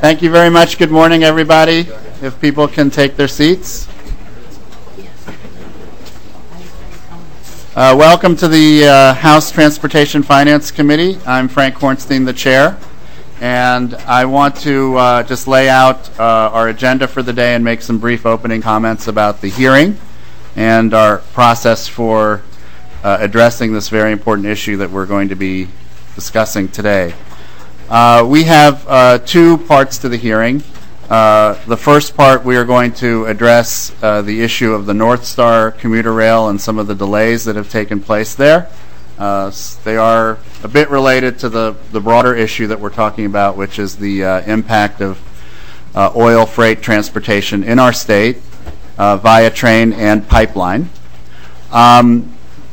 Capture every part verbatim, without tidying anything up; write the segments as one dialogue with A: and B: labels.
A: Thank you very much. Good morning, everybody. If people can take their seats. Uh, welcome to the uh, House Transportation Finance Committee. I'm Frank Hornstein, the chair, and I want to uh, just lay out uh, our agenda for the day and make some brief opening comments about the hearing and our process for uh, addressing this very important issue that we're going to be discussing today. Uh, we have uh, two parts to the hearing. Uh, the first part, we are going to address uh, the issue of the North Star commuter rail and some of the delays that have taken place there. Uh, they are a bit related to the, the broader issue that we're talking about, which is the uh, impact of uh, oil freight transportation in our state uh, via train and pipeline. Um,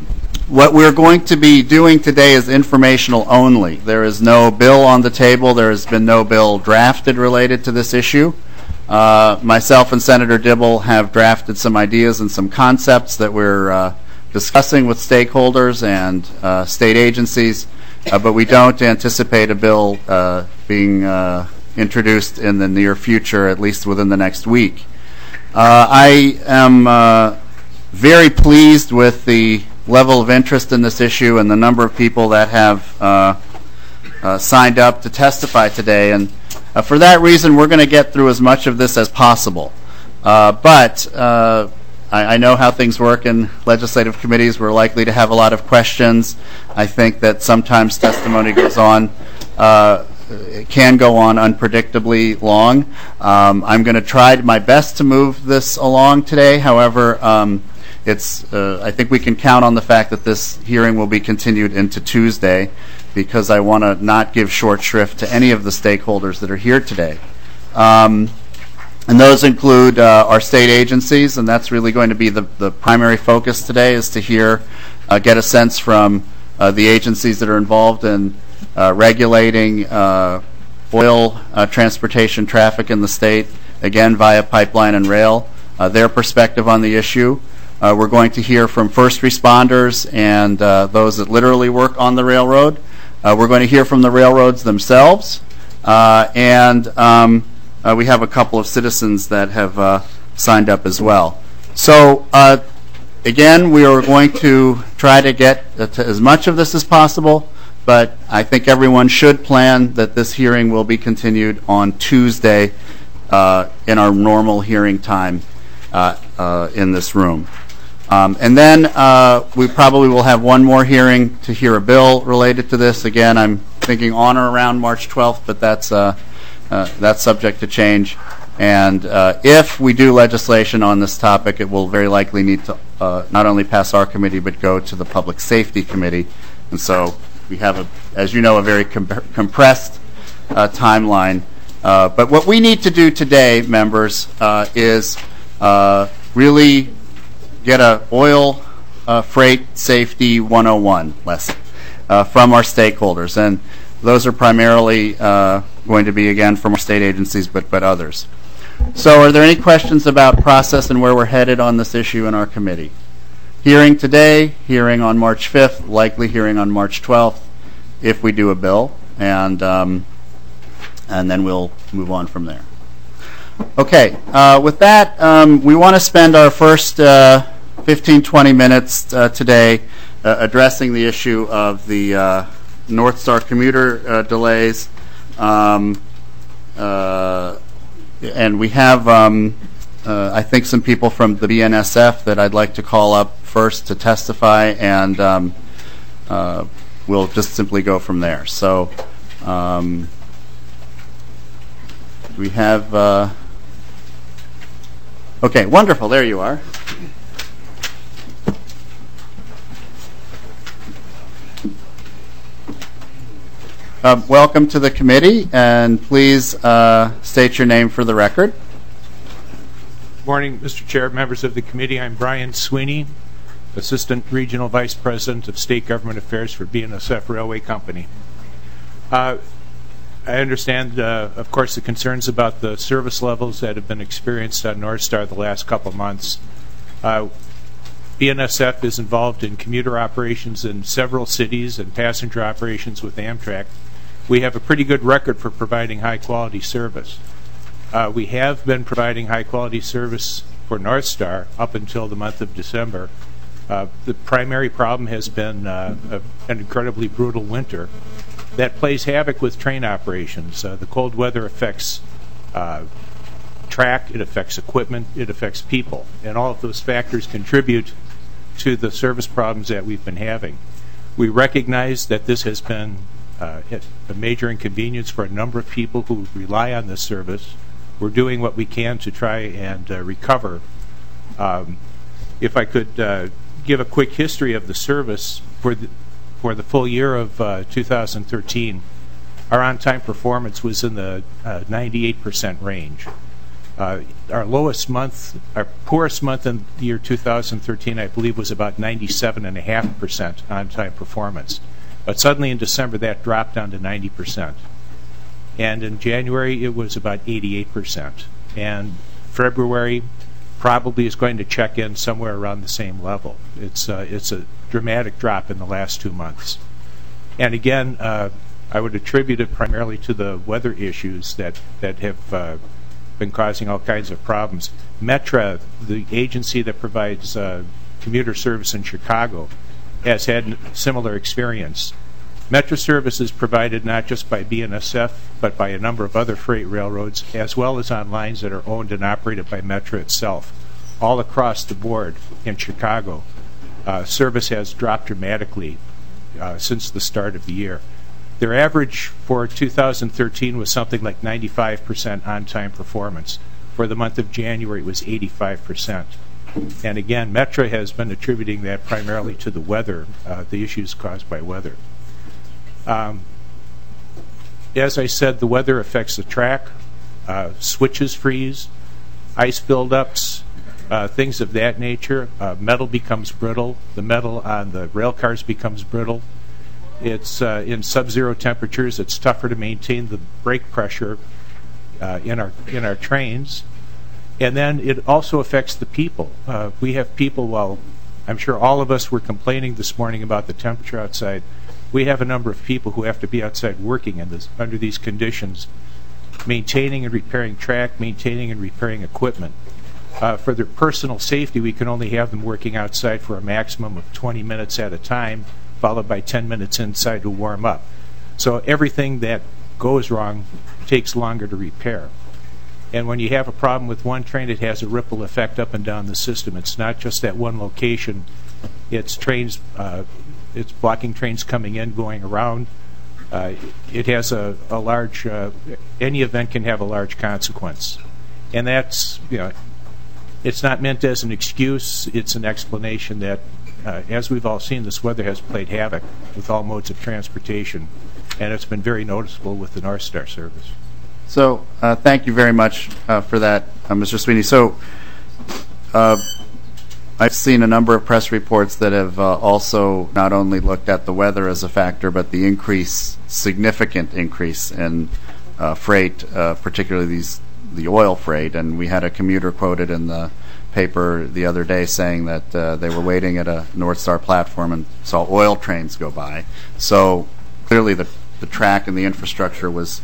A: What we're going to be doing today is informational only. There is no bill on the table. There has been no bill drafted related to this issue. Uh, myself and Senator Dibble have drafted some ideas and some concepts that we're uh, discussing with stakeholders and uh, state agencies, uh, but we don't anticipate a bill uh, being uh, introduced in the near future, at least within the next week. Uh, I am uh, very pleased with the level of interest in this issue and the number of people that have uh, uh, signed up to testify today. And uh, for that reason, we're going to get through as much of this as possible. Uh, but uh, I, I know how things work in legislative committees. We're likely to have a lot of questions. I think that sometimes testimony goes on, uh, it can go on unpredictably long. Um, I'm going to try my best to move this along today. However, um, It's. Uh, I think we can count on the fact that this hearing will be continued into Tuesday, because I want to not give short shrift to any of the stakeholders that are here today. Um, and those include uh, our state agencies, and that's really going to be the, the primary focus today, is to hear, uh, get a sense from uh, the agencies that are involved in uh, regulating uh, oil uh, transportation traffic in the state, again via pipeline and rail, uh, their perspective on the issue. Uh, we're going to hear from first responders and uh, those that literally work on the railroad. Uh, we're going to hear from the railroads themselves. Uh, and um, uh, we have a couple of citizens that have uh, signed up as well. So, uh, again, we are going to try to get uh, to as much of this as possible, but I think everyone should plan that this hearing will be continued on Tuesday uh, in our normal hearing time uh, uh, in this room. Um, and then uh, we probably will have one more hearing to hear a bill related to this. Again, I'm thinking on or around March twelfth, but that's uh, uh, that's subject to change. And uh, if we do legislation on this topic, it will very likely need to uh, not only pass our committee, but go to the Public Safety Committee. And so we have, a, as you know, a very comp- compressed uh, timeline. Uh, but what we need to do today, members, uh, is uh, really get a oil uh, freight safety one oh one lesson uh, from our stakeholders. And those are primarily uh, going to be, again, from our state agencies, but, but others. So are there any questions about process and where we're headed on this issue in our committee? Hearing today, hearing on March fifth, likely hearing on March twelfth, if we do a bill, and, um, and then we'll move on from there. Okay, uh, with that, um, we want to spend our first uh, fifteen, twenty minutes uh, today uh, addressing the issue of the uh, North Star commuter uh, delays. Um, uh, and we have, um, uh, I think, some people from the B N S F that I'd like to call up first to testify, and um, uh, we'll just simply go from there. So um, we have... Uh, Okay, wonderful. There you are. Uh, welcome to the committee, and please uh, state your name for the record.
B: Good morning, Mister Chair, members of the committee. I'm Brian Sweeney, Assistant Regional Vice President of State Government Affairs for B N S F Railway Company. Uh, I understand, uh, of course, the concerns about the service levels that have been experienced on North Star the last couple of months. Uh, B N S F is involved in commuter operations in several cities and passenger operations with Amtrak. we have a pretty good record for providing high-quality service. Uh, we have been providing high-quality service for North Star up until the month of December. Uh, the primary problem has been uh, a, an incredibly brutal winter that plays havoc with train operations. Uh, the cold weather affects uh, track, it affects equipment, it affects people, and all of those factors contribute to the service problems that we've been having. We recognize that this has been uh, a major inconvenience for a number of people who rely on this service. We're doing what we can to try and uh, recover. Um, if I could uh, give a quick history of the service for the, for the full year of uh, two thousand thirteen, our on-time performance was in the uh, ninety-eight percent range. Uh, our lowest month, our poorest month in the year two thousand thirteen, I believe, was about ninety-seven point five percent on-time performance. But suddenly in December, that dropped down to ninety percent. And in January, it was about eighty-eight percent. And February probably is going to check in somewhere around the same level. It's, uh, it's a dramatic drop in the last two months. And again, uh, I would attribute it primarily to the weather issues that, that have uh, been causing all kinds of problems. Metra, the agency that provides uh, commuter service in Chicago, has had similar experience. Metra service is provided not just by B N S F, but by a number of other freight railroads, as well as on lines that are owned and operated by Metra itself. All across the board in Chicago, uh, service has dropped dramatically uh, since the start of the year. Their average for two thousand thirteen was something like ninety-five percent on-time performance. For the month of January, it was eighty-five percent. And again, Metra has been attributing that primarily to the weather, uh, the issues caused by weather. Um, as I said, the weather affects the track. Uh, switches freeze, ice buildups, uh, things of that nature. Uh, metal becomes brittle. The metal on the rail cars becomes brittle. It's uh, in sub-zero temperatures. It's tougher to maintain the brake pressure uh, in our in our trains, and then it also affects the people. Uh, we have people. Well, I'm sure all of us were complaining this morning about the temperature outside. We have a number of people who have to be outside working in this under these conditions, maintaining and repairing track, maintaining and repairing equipment. Uh, for their personal safety, we can only have them working outside for a maximum of twenty minutes at a time, followed by ten minutes inside to warm up. So everything that goes wrong takes longer to repair. And when you have a problem with one train, it has a ripple effect up and down the system. It's not just at one location. It's trains, uh, it's blocking trains coming in, going around. Uh, it has a, a large, uh, any event can have a large consequence. And that's, you know, it's not meant as an excuse. It's an explanation that Uh, as we've all seen, this weather has played havoc with all modes of transportation, and it's been very noticeable with the North Star service.
A: So uh, thank you very much uh, for that, uh, Mister Sweeney. So uh, I've seen a number of press reports that have uh, also not only looked at the weather as a factor, but the increase, significant increase in uh, freight, uh, particularly these the oil freight. And we had a commuter quoted in the paper the other day saying that uh, they were waiting at a North Star platform and saw oil trains go by. So clearly the the track and the infrastructure was,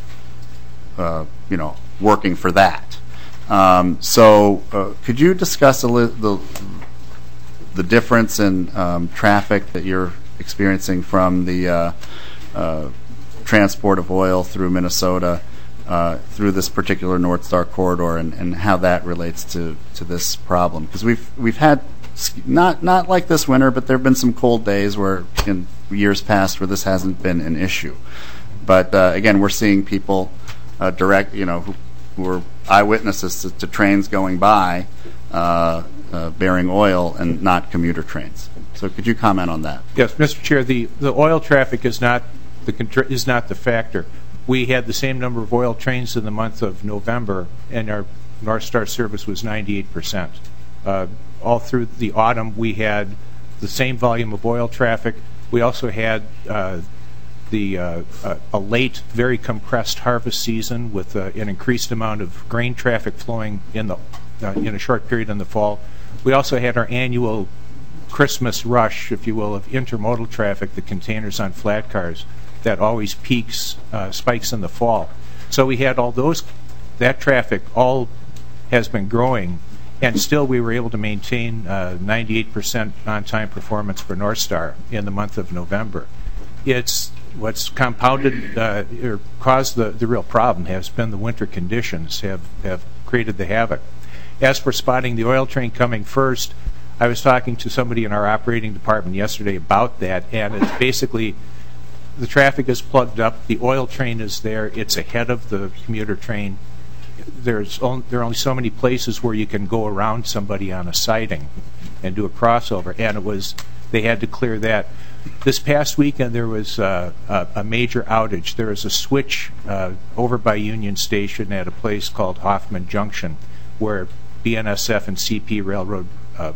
A: uh, you know, working for that. Um, so uh, could you discuss a li- the the difference in um, traffic that you're experiencing from the uh, uh, transport of oil through Minnesota Uh, through this particular North Star corridor, and, and how that relates to, to this problem? Because we've we've had not not like this winter, but there have been some cold days where in years past where this hasn't been an issue. But uh, again, we're seeing people uh, direct, you know, who, who are eyewitnesses to, to trains going by uh, uh, bearing oil and not commuter trains. So could you comment on that?
B: Yes, Mister Chair. The the oil traffic is not the contr- is not the factor. We had the same number of oil trains in the month of November, and our North Star service was ninety-eight percent. Uh, all through the autumn, we had the same volume of oil traffic. We also had uh, the uh, a, a late, very compressed harvest season with uh, an increased amount of grain traffic flowing in the uh, in a short period in the fall. We also had our annual Christmas rush, if you will, of intermodal traffic, the containers on flat cars. that always peaks, uh, spikes in the fall. So we had all those, that traffic all has been growing, and still we were able to maintain uh, ninety-eight percent on-time performance for North Star in the month of November. It's what's compounded uh, or caused the, the real problem has been the winter conditions have, have created the havoc. As for spotting the oil train coming first, I was talking to somebody in our operating department yesterday about that, and it's basically the traffic is plugged up, the oil train is there, it's ahead of the commuter train. There's only, there are only so many places where you can go around somebody on a siding and do a crossover, and it was they had to clear that. This past weekend there was uh, a, a major outage. There was a switch uh, over by Union Station at a place called Hoffman Junction, where B N S F and C P Railroad, uh,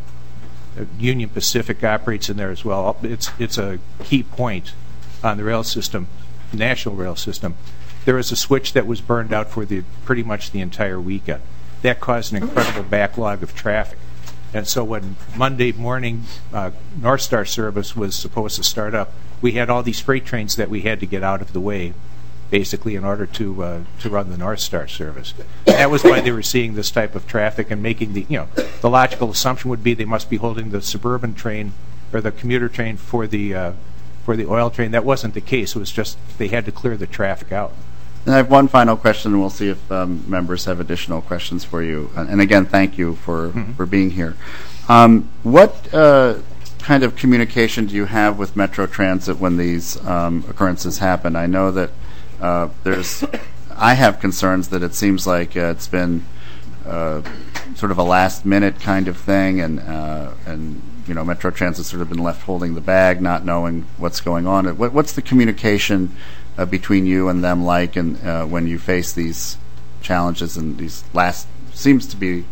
B: Union Pacific operates in there as well. It's it's a key point on the rail system, national rail system. There was a switch that was burned out for the pretty much the entire weekend. That caused an incredible backlog of traffic. And so when Monday morning uh, North Star service was supposed to start up, we had all these freight trains that we had to get out of the way, basically, in order to uh, to run the North Star service. That was why they were seeing this type of traffic and making the, you know, the logical assumption would be they must be holding the suburban train or the commuter train for the uh, for the oil train. That wasn't the case. It was just they had to clear the traffic out.
A: And I have one final question, and we'll see if um, members have additional questions for you. And, and again, thank you for, mm-hmm. for being here. Um, what uh, kind of communication do you have with Metro Transit when these um, occurrences happen? I know that uh, there's, I have concerns that it seems like uh, it's been uh, sort of a last-minute kind of thing, and uh, and you know, Metro Transit's sort of been left holding the bag, not knowing what's going on. What, what's the communication Uh, between you and them like, and uh, when you face these challenges and these last seems to be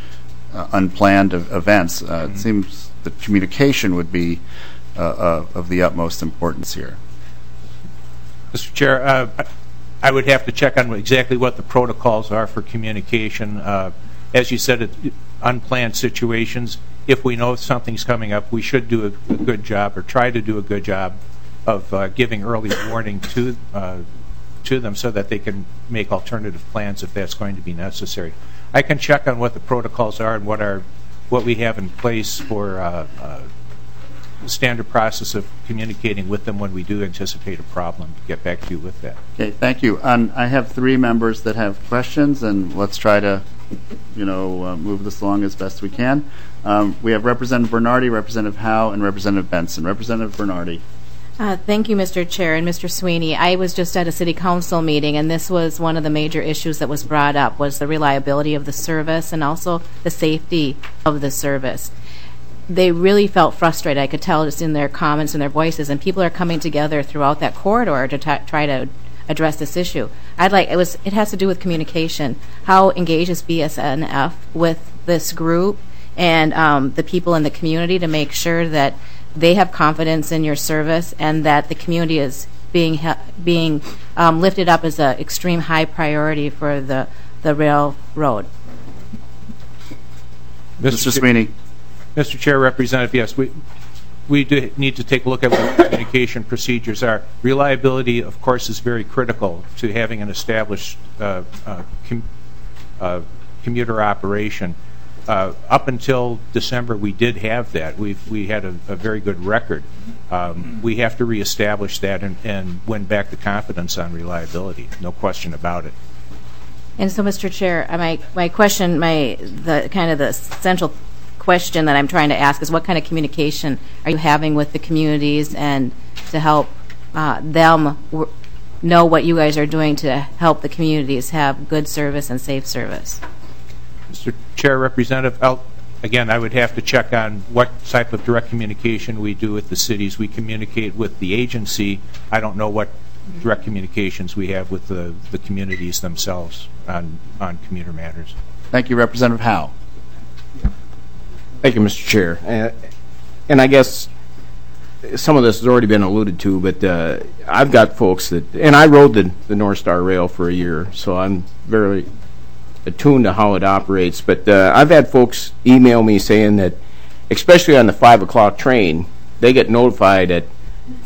A: uh, unplanned of events? Uh, mm-hmm. It seems that communication would be uh, uh, of the utmost importance here.
B: Mister Chair, uh, I would have to check on exactly what the protocols are for communication. Uh, as you said, it, unplanned situations. If we know something's coming up, we should do a, a good job, or try to do a good job of uh, giving early warning to uh, to them so that they can make alternative plans if that's going to be necessary. I can check on what the protocols are and what are what we have in place for uh, uh, the standard process of communicating with them when we do anticipate a problem. Get back to you with that.
A: Okay, thank you. Um, I have three members that have questions, and let's try to, you know, uh, move this along as best we can. Um, we have Representative Bernardi, Representative Howe, and Representative Benson. Representative Bernardi.
C: Uh, thank you, Mister Chair and Mister Sweeney. I was just at a City Council meeting, and this was one of the major issues that was brought up, was the reliability of the service and also the safety of the service. They really felt frustrated. I could tell just in their comments and their voices, and people are coming together throughout that corridor to t- try to address this issue. I'd like it was it has to do with communication. How engaged is B S N F with this group and um, the people in the community to make sure that they have confidence in your service and that the community is being he- being um, lifted up as an extreme high priority for the, the railroad.
A: Mister Sweeney.
B: Mister Chair, Representative, yes, we we do need to take a look at what the communication procedures are. Reliability, of course, is very critical to having an established uh, uh, com- uh, commuter operation. Uh, up until December, we did have that. We've, we had a, a very good record. Um, we have to reestablish that and, and win back the confidence on reliability. No question about it.
C: And so, Mister Chair, uh, my my question, my the kind of the central question that I'm trying to ask is, what kind of communication are you having with the communities and to help uh, them w- know what you guys are doing to help the communities have good service and safe service?
B: Mister Chair, Representative, I'll, again, I would have to check on what type of direct communication we do with the cities. We communicate with the agency. I don't know what direct communications we have with the, the communities themselves on, on commuter matters.
A: Thank you, Representative Howe.
D: Thank you, Mister Chair. Uh, and I guess some of this has already been alluded to, but uh, I've got folks that, and I rode the, the North Star Rail for a year, so I'm very attuned to how it operates. But uh, I've had folks email me saying that, especially on the five o'clock train, they get notified at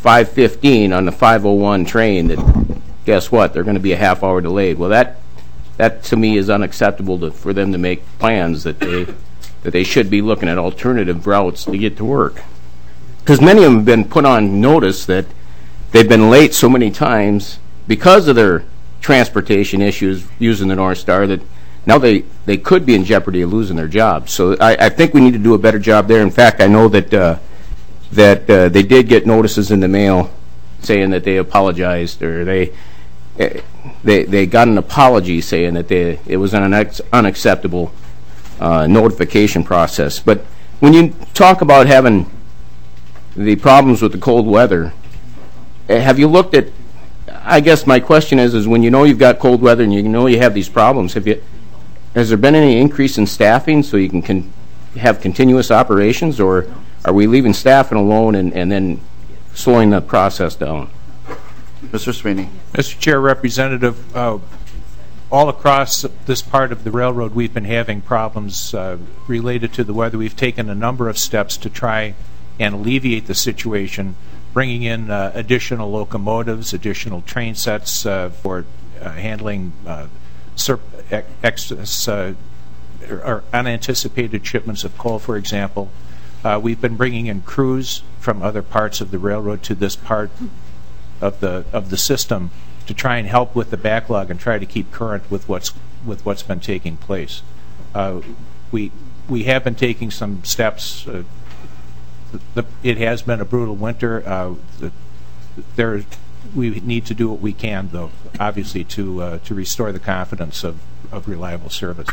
D: five fifteen on the five oh one train, that guess what? They're going to be a half hour delayed. Well, that that to me is unacceptable to, for them to make plans that they that they should be looking at alternative routes to get to work. Because many of them have been put on notice that they've been late so many times because of their transportation issues using the North Star that now they, they could be in jeopardy of losing their jobs. So I, I think we need to do a better job there. In fact, I know that uh, that uh, they did get notices in the mail saying that they apologized, or they uh, they they got an apology saying that they it was an unex- unacceptable uh, notification process. But when you talk about having the problems with the cold weather, have you looked at, I guess my question is, is when you know you've got cold weather and you know you have these problems, have you, has there been any increase in staffing so you can con- have continuous operations, or are we leaving staffing alone and, and then slowing the process down?
A: Mister Sweeney.
B: Mister Chair, Representative, uh, all across this part of the railroad we've been having problems uh, related to the weather. We've taken a number of steps to try and alleviate the situation, bringing in uh, additional locomotives, additional train sets uh, for uh, handling uh, sur- excess, uh, or unanticipated shipments of coal, for example. Uh, we've been bringing in crews from other parts of the railroad to this part of the of the system to try and help with the backlog and try to keep current with what's with what's been taking place. Uh, we we have been taking some steps. Uh, The, it has been a brutal winter. Uh, the, there, we need to do what we can, though, obviously, to uh, to restore the confidence of, of reliable service.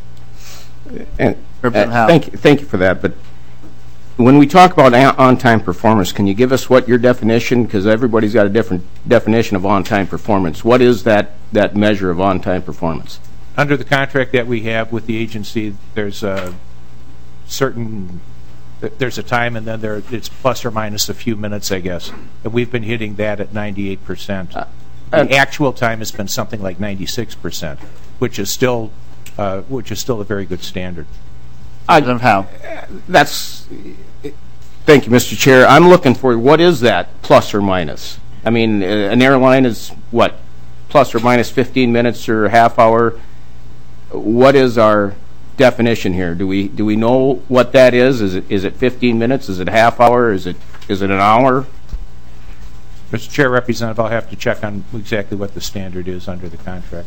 D: And, uh, thank you, thank you for that. But when we talk about on-time performance, can you give us what your definition? Because everybody's got a different definition of on-time performance. What is that that measure of on-time performance?
B: Under the contract that we have with the agency, there's a certain There's a time, and then there it's plus or minus a few minutes, I guess. And we've been hitting that at ninety-eight percent. Uh, the actual time has been something like ninety-six percent, which is still, uh, which is still a very good standard.
A: I don't know how.
D: That's. Thank you, Mister Chair. I'm looking for what is that plus or minus. I mean, an airline is what, plus or minus fifteen minutes or a half hour. What is our definition here? Do we do we know what that is? Is it is it fifteen minutes? Is it a half hour? Is it is it an hour?
B: Mister Chair, Representative, I'll have to check on exactly what the standard is under the contract.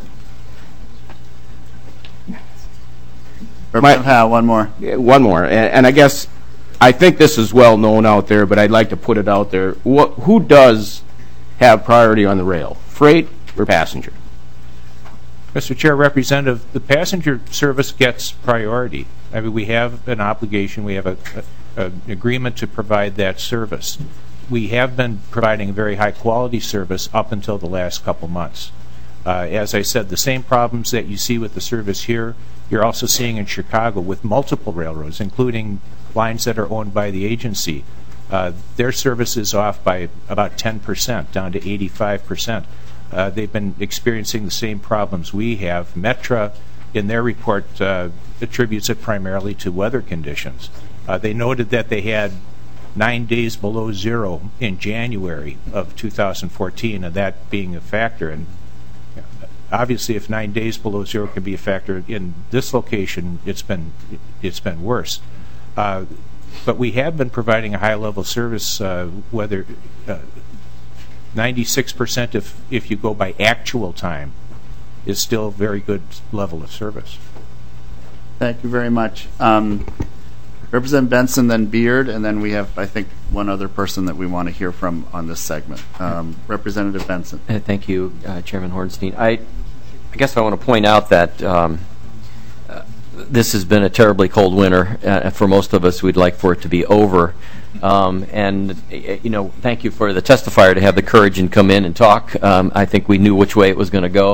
A: Representative Howe, one more.
D: One more, and, and I guess I think this is well known out there, but I'd like to put it out there. What, who does have priority on the rail, freight or passenger?
B: Mister Chair, Representative, the passenger service gets priority. I mean, we have an obligation, we have a, a, an agreement to provide that service. We have been providing a very high quality service up until the last couple months. Uh, as I said, the same problems that you see with the service here, you're also seeing in Chicago with multiple railroads, including lines that are owned by the agency. Uh, their service is off by about ten percent, down to eighty-five percent. Uh, they've been experiencing the same problems we have. Metra, in their report, uh, attributes it primarily to weather conditions. Uh, they noted that they had nine days below zero in January of two thousand fourteen, and that being a factor. And obviously, if nine days below zero can be a factor in this location, it's been it's been worse. Uh, but we have been providing a high level of service, uh, whether. Uh, ninety-six percent if, if you go by actual time is still a very good level of service.
A: Thank you very much. Um, Representative Benson, then Beard, and then we have, I think, one other person that we want to hear from on this segment. Um, Representative Benson.
E: Uh, thank you, uh, Chairman Hornstein. I, I guess I want to point out that um, uh, this has been a terribly cold winter. Uh, for most of us, we'd like for it to be over. Um, and, you know, thank you for the testifier to have the courage and come in and talk. Um, I think we knew which way it was going to go.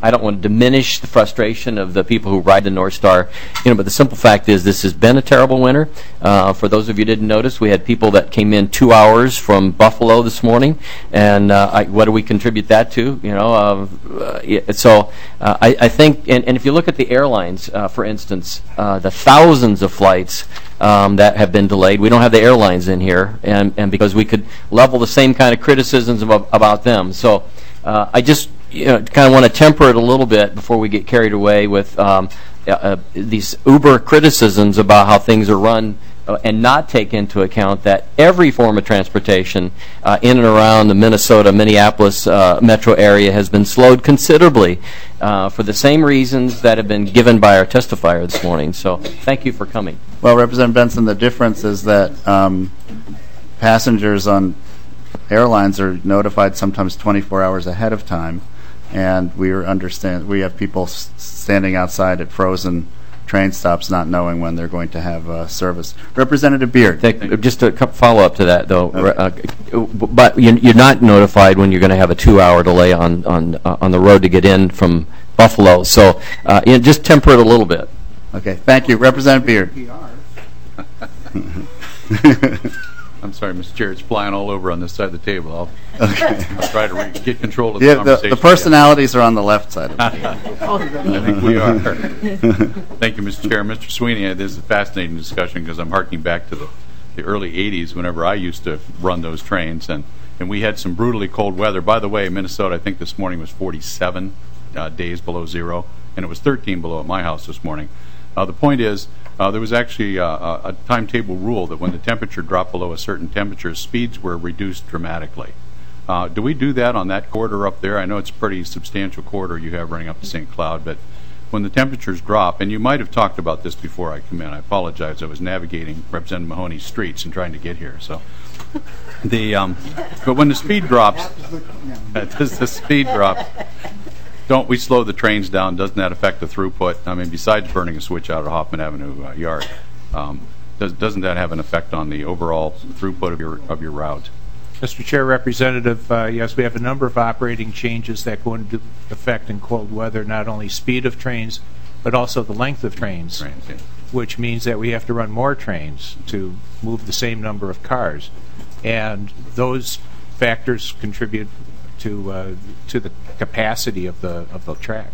E: I don't want to diminish the frustration of the people who ride the North Star, you know, but the simple fact is this has been a terrible winter. Uh, for those of you who didn't notice, we had people that came in two hours from Buffalo this morning, and uh, I, what do we contribute that to? You know, uh, uh, yeah, so uh, I, I think, and, and if you look at the airlines, uh, for instance, uh, the thousands of flights um, that have been delayed, we don't have the airlines in here, and, and because we could level the same kind of criticisms about, about them. So uh, I just you know, kind of want to temper it a little bit before we get carried away with um, uh, uh, these uber criticisms about how things are run uh, and not take into account that every form of transportation uh, in and around the Minnesota, Minneapolis uh, metro area has been slowed considerably uh, for the same reasons that have been given by our testifier this morning. So thank you for coming.
A: Well, Representative Benson, the difference is that um, passengers on airlines are notified sometimes twenty-four hours ahead of time, and we are understand we have people s- standing outside at frozen train stops not knowing when they're going to have uh, service. Representative Beard.
E: Thank, just a follow up to that, though. Okay. Uh, but you're not notified when you're going to have a two-hour delay on on uh, on the road to get in from Buffalo. So uh, you know, just temper it a little bit.
A: Okay. Thank you, Representative Beard.
F: I'm sorry, Mister Chair. It's flying all over on this side of the table. I'll,
A: Okay.
F: I'll try to re- get control of the
A: Yeah, the,
F: conversation.
A: the personalities are on the left side of it.
F: I think we are. Thank you, Mister Chair. Mister Sweeney, this is a fascinating discussion because I'm harking back to the, the early eighties whenever I used to run those trains, and, and we had some brutally cold weather. By the way, Minnesota, I think this morning was forty-seven uh, days below zero, and it was thirteen below at my house this morning. Uh, the point is, uh, there was actually uh, a, a timetable rule that when the temperature dropped below a certain temperature, speeds were reduced dramatically. Uh, do we do that on that corridor up there? I know it's a pretty substantial corridor you have running up to Saint Cloud, but when the temperatures drop, and you might have talked about this before I come in, I apologize, I was navigating Representative Mahoney's streets and trying to get here. So, the um, but when the speed drops, does the speed drop? Don't we slow the trains down? Doesn't that affect the throughput? I mean, besides burning a switch out of Hoffman Avenue uh, Yard, um, does, doesn't that have an effect on the overall throughput of your of your route?
B: Mister Chair, Representative, uh, yes, we have a number of operating changes that go into effect in cold weather, not only speed of trains, but also the length of trains,
F: Trains, yeah.
B: which means that we have to run more trains to move the same number of cars. And those factors contribute to uh, to the capacity of the of the track.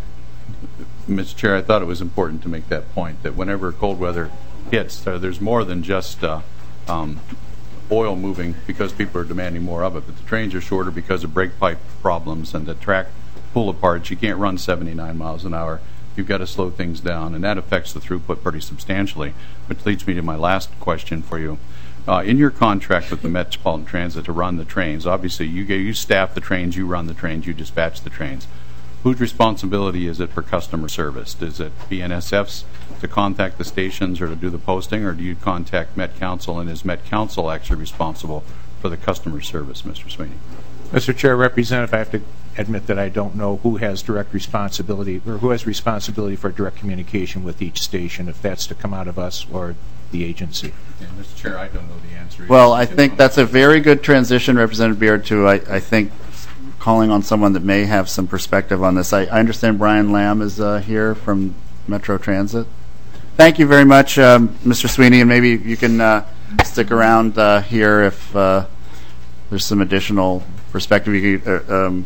F: Mister Chair, I thought it was important to make that point, that whenever cold weather hits, uh, there's more than just uh, um, oil moving because people are demanding more of it, but the trains are shorter because of brake pipe problems and the track pull aparts. You can't run seventy-nine miles an hour. You've got to slow things down, and that affects the throughput pretty substantially, which leads me to my last question for you. Uh, in your contract with the Metropolitan Transit to run the trains, obviously you you staff the trains, you run the trains, you dispatch the trains. Whose responsibility is it for customer service? Is it B N S F's to contact the stations or to do the posting, or do you contact Met Council, and is Met Council actually responsible for the customer service, Mister Sweeney?
B: Mister Chair, Representative, I have to admit that I don't know who has direct responsibility or who has responsibility for direct communication with each station, if that's to come out of us or the agency.
F: Yeah, Mister Chair, I don't know the answer.
A: Well, I think that's a very good transition, Representative Beard, to, I, I think, calling on someone that may have some perspective on this. I, I understand Brian Lamb is uh, here from Metro Transit. Thank you very much, um, Mister Sweeney, and maybe you can uh, stick around uh, here if uh, there's some additional perspective. You could, uh, um,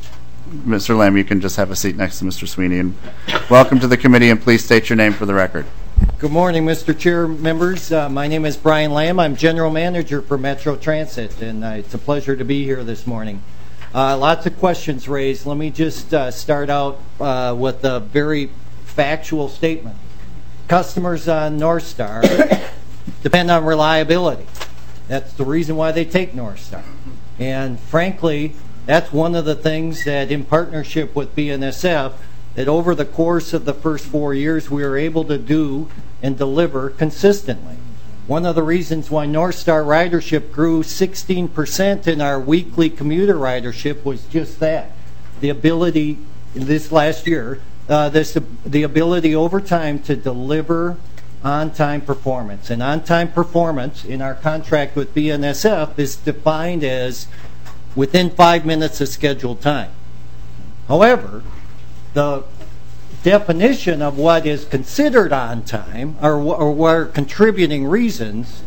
A: Mister Lamb, you can just have a seat next to Mister Sweeney. And welcome to the committee, and please state your name for the record.
G: Good morning, Mister Chair, members. Uh, my name is Brian Lamb. I'm General Manager for Metro Transit, and uh, it's a pleasure to be here this morning. Uh, lots of questions raised. Let me just uh, start out uh, with a very factual statement. Customers on North Star depend on reliability. That's the reason why they take North Star. And frankly, that's one of the things that, in partnership with B N S F, that over the course of the first four years we were able to do and deliver consistently. One of the reasons why North Star ridership grew sixteen percent in our weekly commuter ridership was just that. The ability, in this last year, uh, this, the ability over time to deliver on-time performance. And on-time performance in our contract with B N S F is defined as within five minutes of scheduled time. However, the definition of what is considered on time or, or what are contributing reasons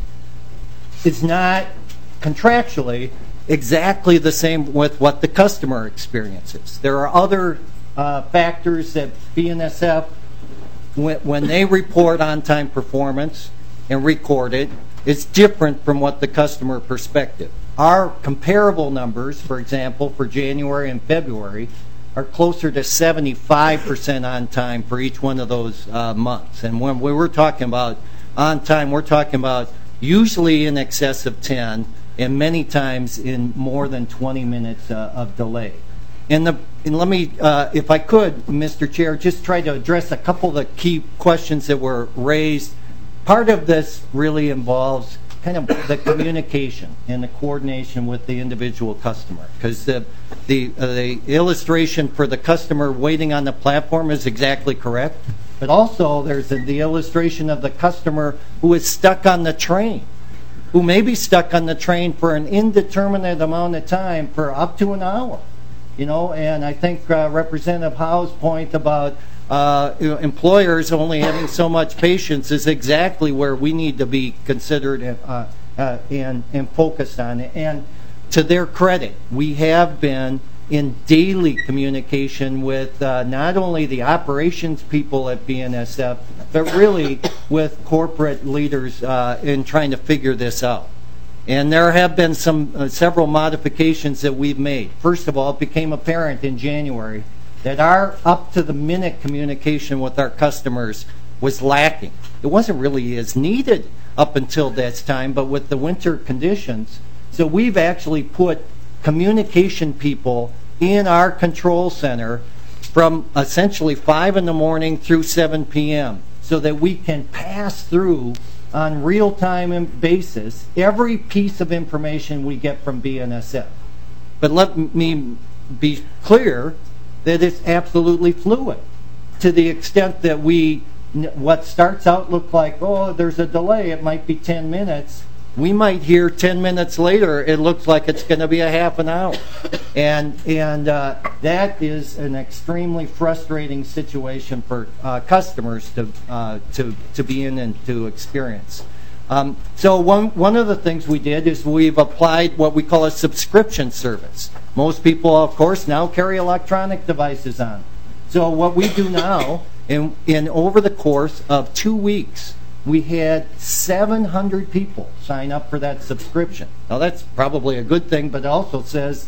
G: is not contractually exactly the same with what the customer experiences. There are other uh, factors that B N S F, when, when they report on-time performance and record it, it's different from what the customer perspective. Our comparable numbers, for example, for January and February, are closer to seventy-five percent on time for each one of those uh, months. And when we were talking about on time, we're talking about usually in excess of ten, and many times in more than twenty minutes uh, of delay. And, the, and let me, uh, if I could, Mister Chair, just try to address a couple of the key questions that were raised. Part of this really involves kind of the communication and the coordination with the individual customer, because the the, uh, the illustration for the customer waiting on the platform is exactly correct, but also there's a, the illustration of the customer who is stuck on the train, who may be stuck on the train for an indeterminate amount of time for up to an hour, you know. And I think uh, Representative Howe's point about Uh, you know, employers only having so much patience is exactly where we need to be considered uh, uh, and, and focused on it. And to their credit, we have been in daily communication with uh, not only the operations people at B N S F, but really with corporate leaders uh, in trying to figure this out. And there have been some uh, several modifications that we've made. First of all, it became apparent in January that our up-to-the-minute communication with our customers was lacking. It wasn't really as needed up until that time, but with the winter conditions. So we've actually put communication people in our control center from essentially five in the morning through seven p.m. so that we can pass through on real-time basis every piece of information we get from B N S F. But let me be clear that it's absolutely fluid, to the extent that we, what starts out look like, oh, there's a delay, it might be ten minutes. We might hear ten minutes later, it looks like it's going to be a half an hour. And, and uh, that is an extremely frustrating situation for uh, customers to, uh, to, to be in and to experience. Um, so one, one of the things we did is we've applied what we call a subscription service. Most people, of course, now carry electronic devices on. So what we do now, in, in over the course of two weeks, we had seven hundred people sign up for that subscription. Now that's probably a good thing, but it also says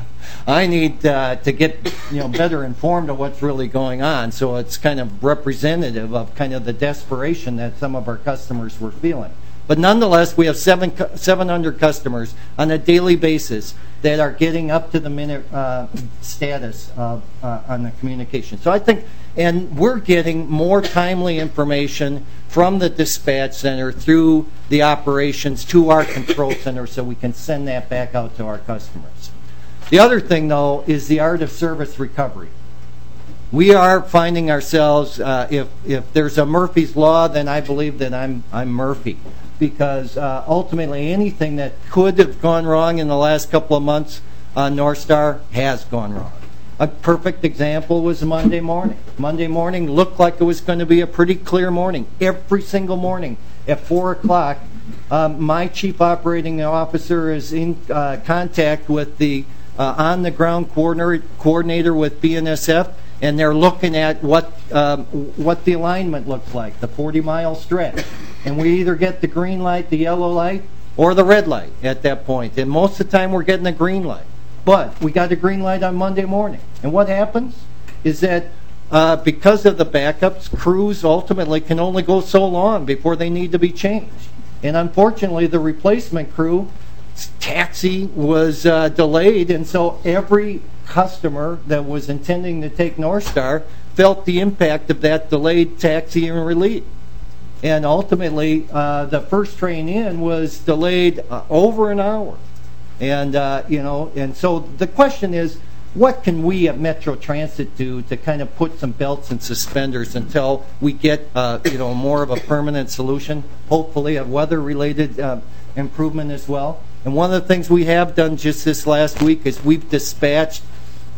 G: I need uh, to get you know better informed of what's really going on. So it's kind of representative of kind of the desperation that some of our customers were feeling. But nonetheless, we have seven, seven hundred customers on a daily basis that are getting up to the minute uh, status of, uh, on the communication. So I think, and we're getting more timely information from the dispatch center through the operations to our control center so we can send that back out to our customers. The other thing, though, is the art of service recovery. We are finding ourselves, uh, if, if there's a Murphy's Law, then I believe that I'm, I'm Murphy. Because uh, ultimately anything that could have gone wrong in the last couple of months on North Star has gone wrong. A perfect example was Monday morning. Monday morning looked like it was going to be a pretty clear morning. Every single morning at four o'clock, um, my chief operating officer is in uh, contact with the uh, on-the-ground coordinator, coordinator with B N S F, and they're looking at what um, what the alignment looks like, the forty-mile stretch. And we either get the green light, the yellow light, or the red light at that point. And most of the time we're getting the green light. But we got the green light on Monday morning. And what happens is that uh, because of the backups, crews ultimately can only go so long before they need to be changed. And unfortunately, the replacement crew taxi was uh, delayed, and so every customer that was intending to take North Star felt the impact of that delayed taxi and relief. And ultimately, uh, the first train in was delayed uh, over an hour. And, uh, you know, and so the question is, what can we at Metro Transit do to kind of put some belts and suspenders until we get, uh, you know, more of a permanent solution, hopefully a weather-related uh, improvement as well. And one of the things we have done just this last week is we've dispatched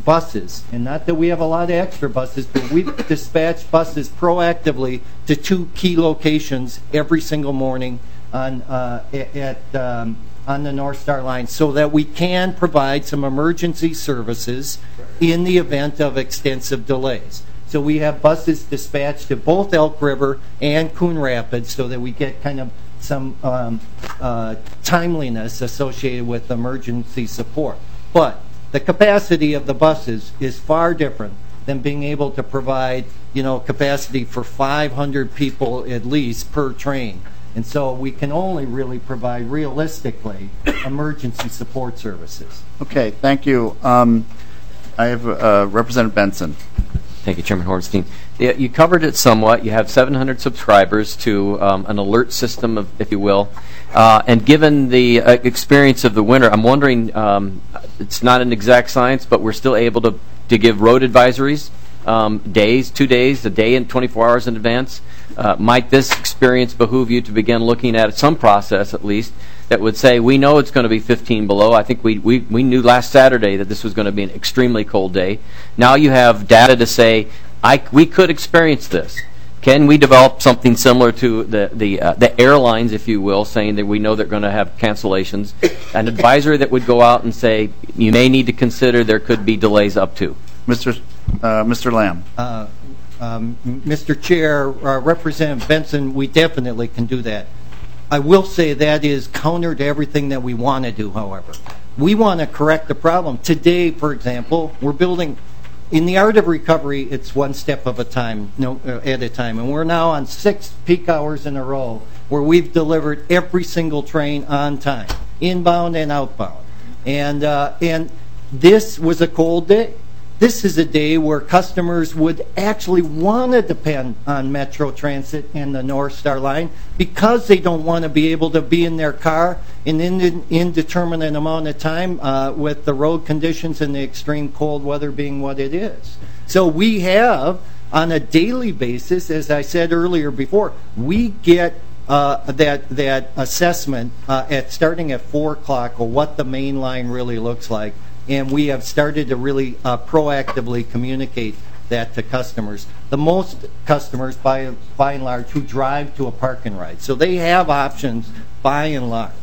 G: buses, and not that we have a lot of extra buses, but we dispatch buses proactively to two key locations every single morning on uh, at um, on the North Star line, so that we can provide some emergency services in the event of extensive delays. So we have buses dispatched to both Elk River and Coon Rapids, so that we get kind of some um, uh, timeliness associated with emergency support. But the capacity of the buses is far different than being able to provide, you know, capacity for five hundred people at least per train. And so we can only really provide, realistically, emergency support services.
A: Okay, thank you. Um, I have uh, Representative Benson.
E: Thank you, Chairman Hornstein. Yeah, you covered it somewhat. You have seven hundred subscribers to um, an alert system, of, if you will. Uh, and given the uh, experience of the winter, I'm wondering, um, it's not an exact science, but we're still able to, to give road advisories um, days, two days, a day and twenty-four hours in advance. Uh, might this experience behoove you to begin looking at some process, at least, that would say, we know it's going to be fifteen below. I think we, we, we knew last Saturday that this was going to be an extremely cold day. Now you have data to say, I, we could experience this. Can we develop something similar to the the, uh, the airlines, if you will, saying that we know they're going to have cancellations, an advisory that would go out and say, you may need to consider there could be delays up to?
A: Mister Uh, Mister Lamb.
G: Uh, um, Mister Chair, uh, Representative Benson, we definitely can do that. I will say that is counter to everything that we want to do, however. We want to correct the problem. Today, for example, we're building, in the art of recovery, it's one step of a time, no, uh, at a time. And we're now on six peak hours in a row where we've delivered every single train on time, inbound and outbound. And, uh, and this was a cold day. This is a day where customers would actually want to depend on Metro Transit and the North Star line because they don't want to be able to be in their car an indeterminate amount of time uh, with the road conditions and the extreme cold weather being what it is. So we have, on a daily basis, as I said earlier before, we get uh, that that assessment uh, at starting at four o'clock of what the main line really looks like. And we have started to really uh, proactively communicate that to customers. The most customers, by, by and large, who drive to a park and ride. So they have options, by and large.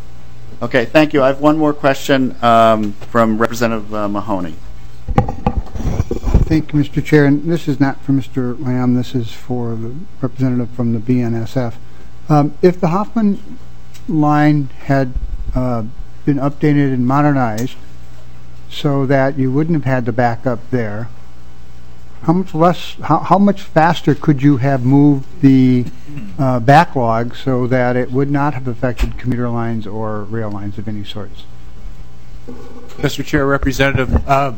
A: Okay, thank you. I have one more question um, from Representative uh, Mahoney.
H: Thank you, Mister Chair. And this is not for Mister Lamb. This is for the representative from the B N S F. Um, if the Hoffman line had uh, been updated and modernized, so that you wouldn't have had the backup there, how much less, how, how much faster could you have moved the uh, backlog so that it would not have affected commuter lines or rail lines of any sorts?
B: Mister Chair, Representative, uh,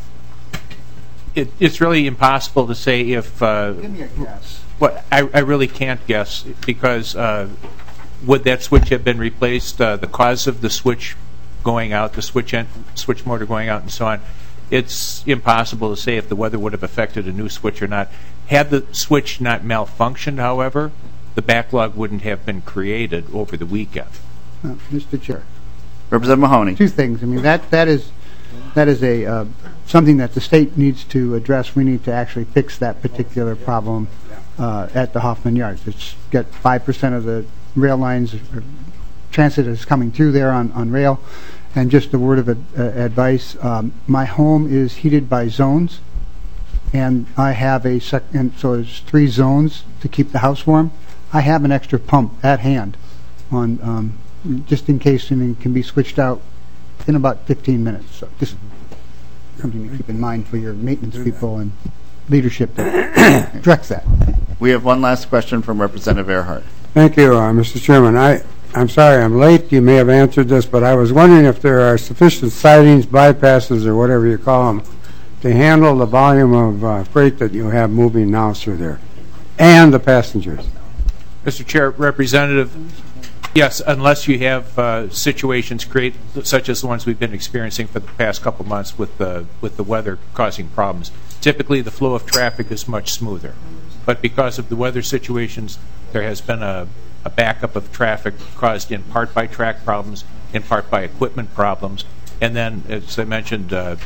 B: it, it's really impossible to say if... Uh,
H: Give me a guess.
B: Well, I, I really can't guess, because uh, would that switch have been replaced, uh, the cause of the switch going out, the switch en switch motor going out and so on, it's impossible to say if the weather would have affected a new switch or not. Had the switch not malfunctioned, however, the backlog wouldn't have been created over the weekend.
H: Uh, Mister Chair.
A: Representative Mahoney.
H: Two things. I mean, that that is that is a uh, something that the state needs to address. We need to actually fix that particular problem uh, at the Hoffman Yards. It's got five percent of the rail lines, or transit is coming through there on, on rail. And just a word of ad, uh, advice, um, my home is heated by zones, and I have a second, so there's three zones to keep the house warm. I have an extra pump at hand on um, just in case something can be switched out in about fifteen minutes. So just something to keep in mind for your maintenance people and leadership that directs that.
A: We have one last question from Representative Earhart.
I: Thank you, uh, Mister Chairman. I, I'm sorry I'm late. You may have answered this, but I was wondering if there are sufficient sidings, bypasses, or whatever you call them, to handle the volume of uh, freight that you have moving now through there, and the passengers.
B: Mister Chair, Representative, yes, unless you have uh, situations create such as the ones we've been experiencing for the past couple months with the with the weather causing problems. Typically, the flow of traffic is much smoother, but because of the weather situations, there has been a, a backup of traffic caused in part by track problems, in part by equipment problems, and then, as I mentioned, uh,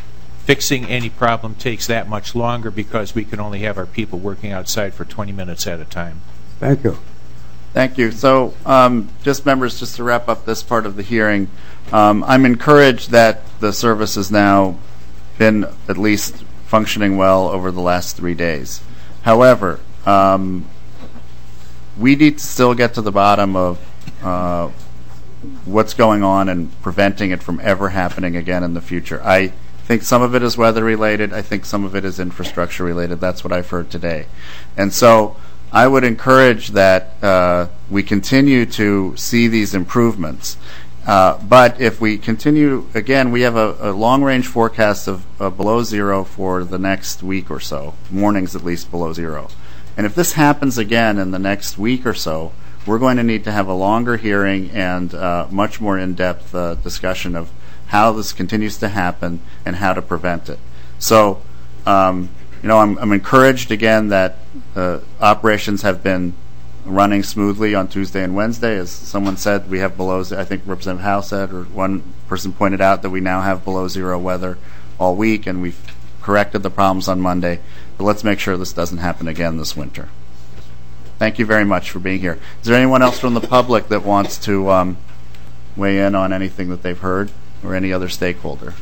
B: fixing any problem takes that much longer because we can only have our people working outside for twenty minutes at a time.
I: Thank you.
A: Thank you. So, um, just members, just to wrap up this part of the hearing, um, I'm encouraged that the service has now been at least functioning well over the last three days. However, um, we need to still get to the bottom of uh, what's going on and preventing it from ever happening again in the future. I think some of it is weather related. I think some of it is infrastructure related. That's what I've heard today. And so I would encourage that uh, we continue to see these improvements. Uh, but if we continue, again, we have a, a long-range forecast of uh, below zero for the next week or so, mornings at least below zero. And if this happens again in the next week or so, we're going to need to have a longer hearing and uh, much more in-depth uh, discussion of how this continues to happen and how to prevent it. So, um, you know, I'm, I'm encouraged again that uh, operations have been running smoothly on Tuesday and Wednesday. As someone said, we have below, I think Representative Howe said, or one person pointed out that we now have below zero weather all week, and we've corrected the problems on Monday. But let's make sure this doesn't happen again this winter. Thank you very much for being here. Is there anyone else from the public that wants to um, weigh in on anything that they've heard, or any other stakeholder?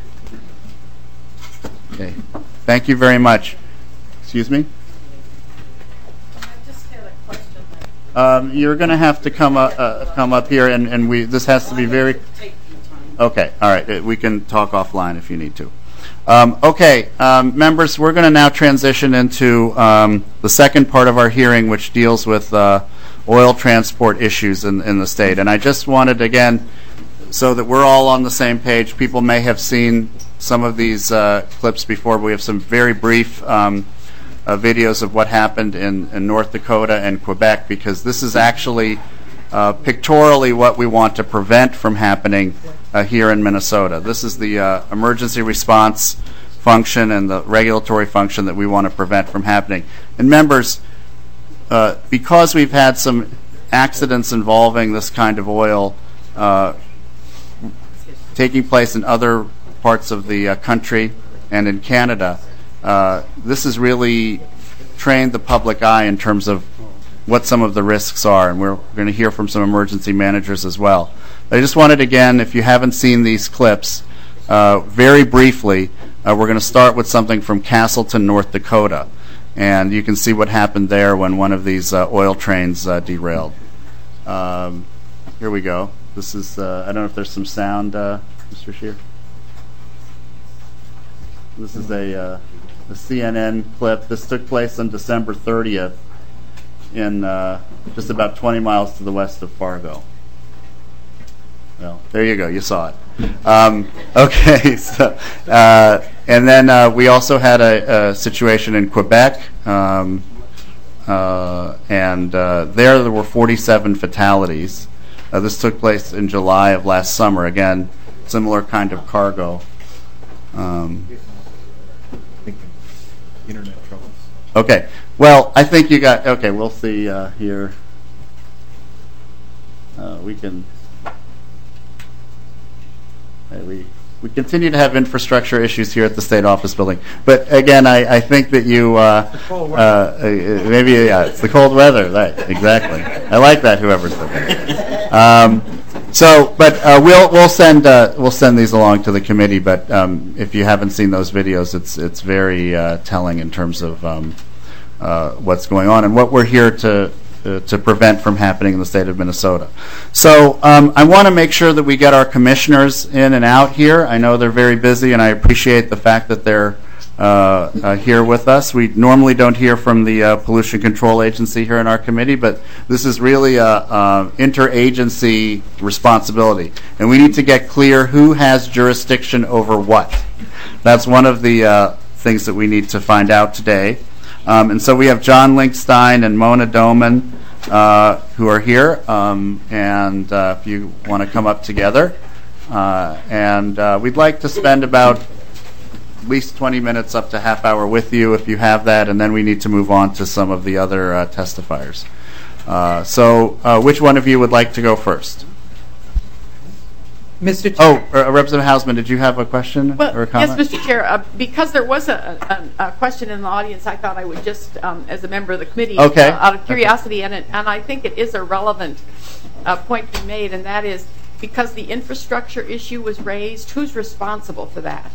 A: Okay. Thank you very much. Excuse me? Um, you're going to have to come up, uh, come up here, and, and we. This has to be very. Okay, all right. We can talk offline if you need to. Um, okay, um, members, we're going to now transition into um, the second part of our hearing, which deals with uh, oil transport issues in, in the state. And I just wanted, again, so that we're all on the same page. People may have seen some of these uh, clips before, but we have some very brief Um, Uh, videos of what happened in, in North Dakota and Quebec, because this is actually uh, pictorially what we want to prevent from happening uh, here in Minnesota. This is the uh, emergency response function and the regulatory function that we want to prevent from happening. And members, uh, because we've had some accidents involving this kind of oil uh, taking place in other parts of the uh, country and in Canada, Uh, this has really trained the public eye in terms of what some of the risks are, and we're going to hear from some emergency managers as well. I just wanted, again, if you haven't seen these clips, uh, very briefly, uh, we're going to start with something from Castleton, North Dakota, and you can see what happened there when one of these uh, oil trains uh, derailed. Um, here we go. This is, uh, I don't know if there's some sound, uh, Mister Scheer. This is a... Uh, the C N N clip. This took place on December thirtieth in uh, just about twenty miles to the west of Fargo. Well, there you go. You saw it. Um, okay. So, uh, and then uh, we also had a, a situation in Quebec, um, uh, and uh, there there were forty-seven fatalities. Uh, this took place in July of last summer. Again, similar kind of cargo. Um, Internet troubles. Okay. Well, I think you got. Okay, we'll see uh, here. Uh, we can. Uh, we we continue to have infrastructure issues here at the state office building, but again, I, I think that you uh, uh, maybe yeah, it's the cold weather. Right? Exactly. I like that. Whoever said that. Um, So, but uh, we'll we'll send uh, we'll send these along to the committee. But um, if you haven't seen those videos, it's it's very uh, telling in terms of um, uh, what's going on and what we're here to uh, to prevent from happening in the state of Minnesota. So um, I want to make sure that we get our commissioners in and out here. I know they're very busy, and I appreciate the fact that they're uh, uh, here with us. We normally don't hear from the uh, Pollution Control Agency here in our committee, but this is really a, a interagency responsibility, and we need to get clear who has jurisdiction over what. That's one of the uh, things that we need to find out today. Um, and so we have John Linkstein and Mona Doman uh, who are here, um, and uh, if you want to come up together. Uh, and uh, we'd like to spend about at least twenty minutes up to half hour with you if you have that, and then we need to move on to some of the other uh, testifiers. Uh, so uh, which one of you would like to go first?
J: Mister Chair.
A: Oh, uh, Representative Hausman, did you have a question
J: well,
A: or a comment?
J: Yes, Mister Chair. Uh, because there was a, a, a question in the audience, I thought I would just, um, as a member of the committee,
A: okay.
J: uh, out of curiosity, okay. and, it, and I think it is a relevant uh, point to be made, and that is because the infrastructure issue was raised, who's responsible for that?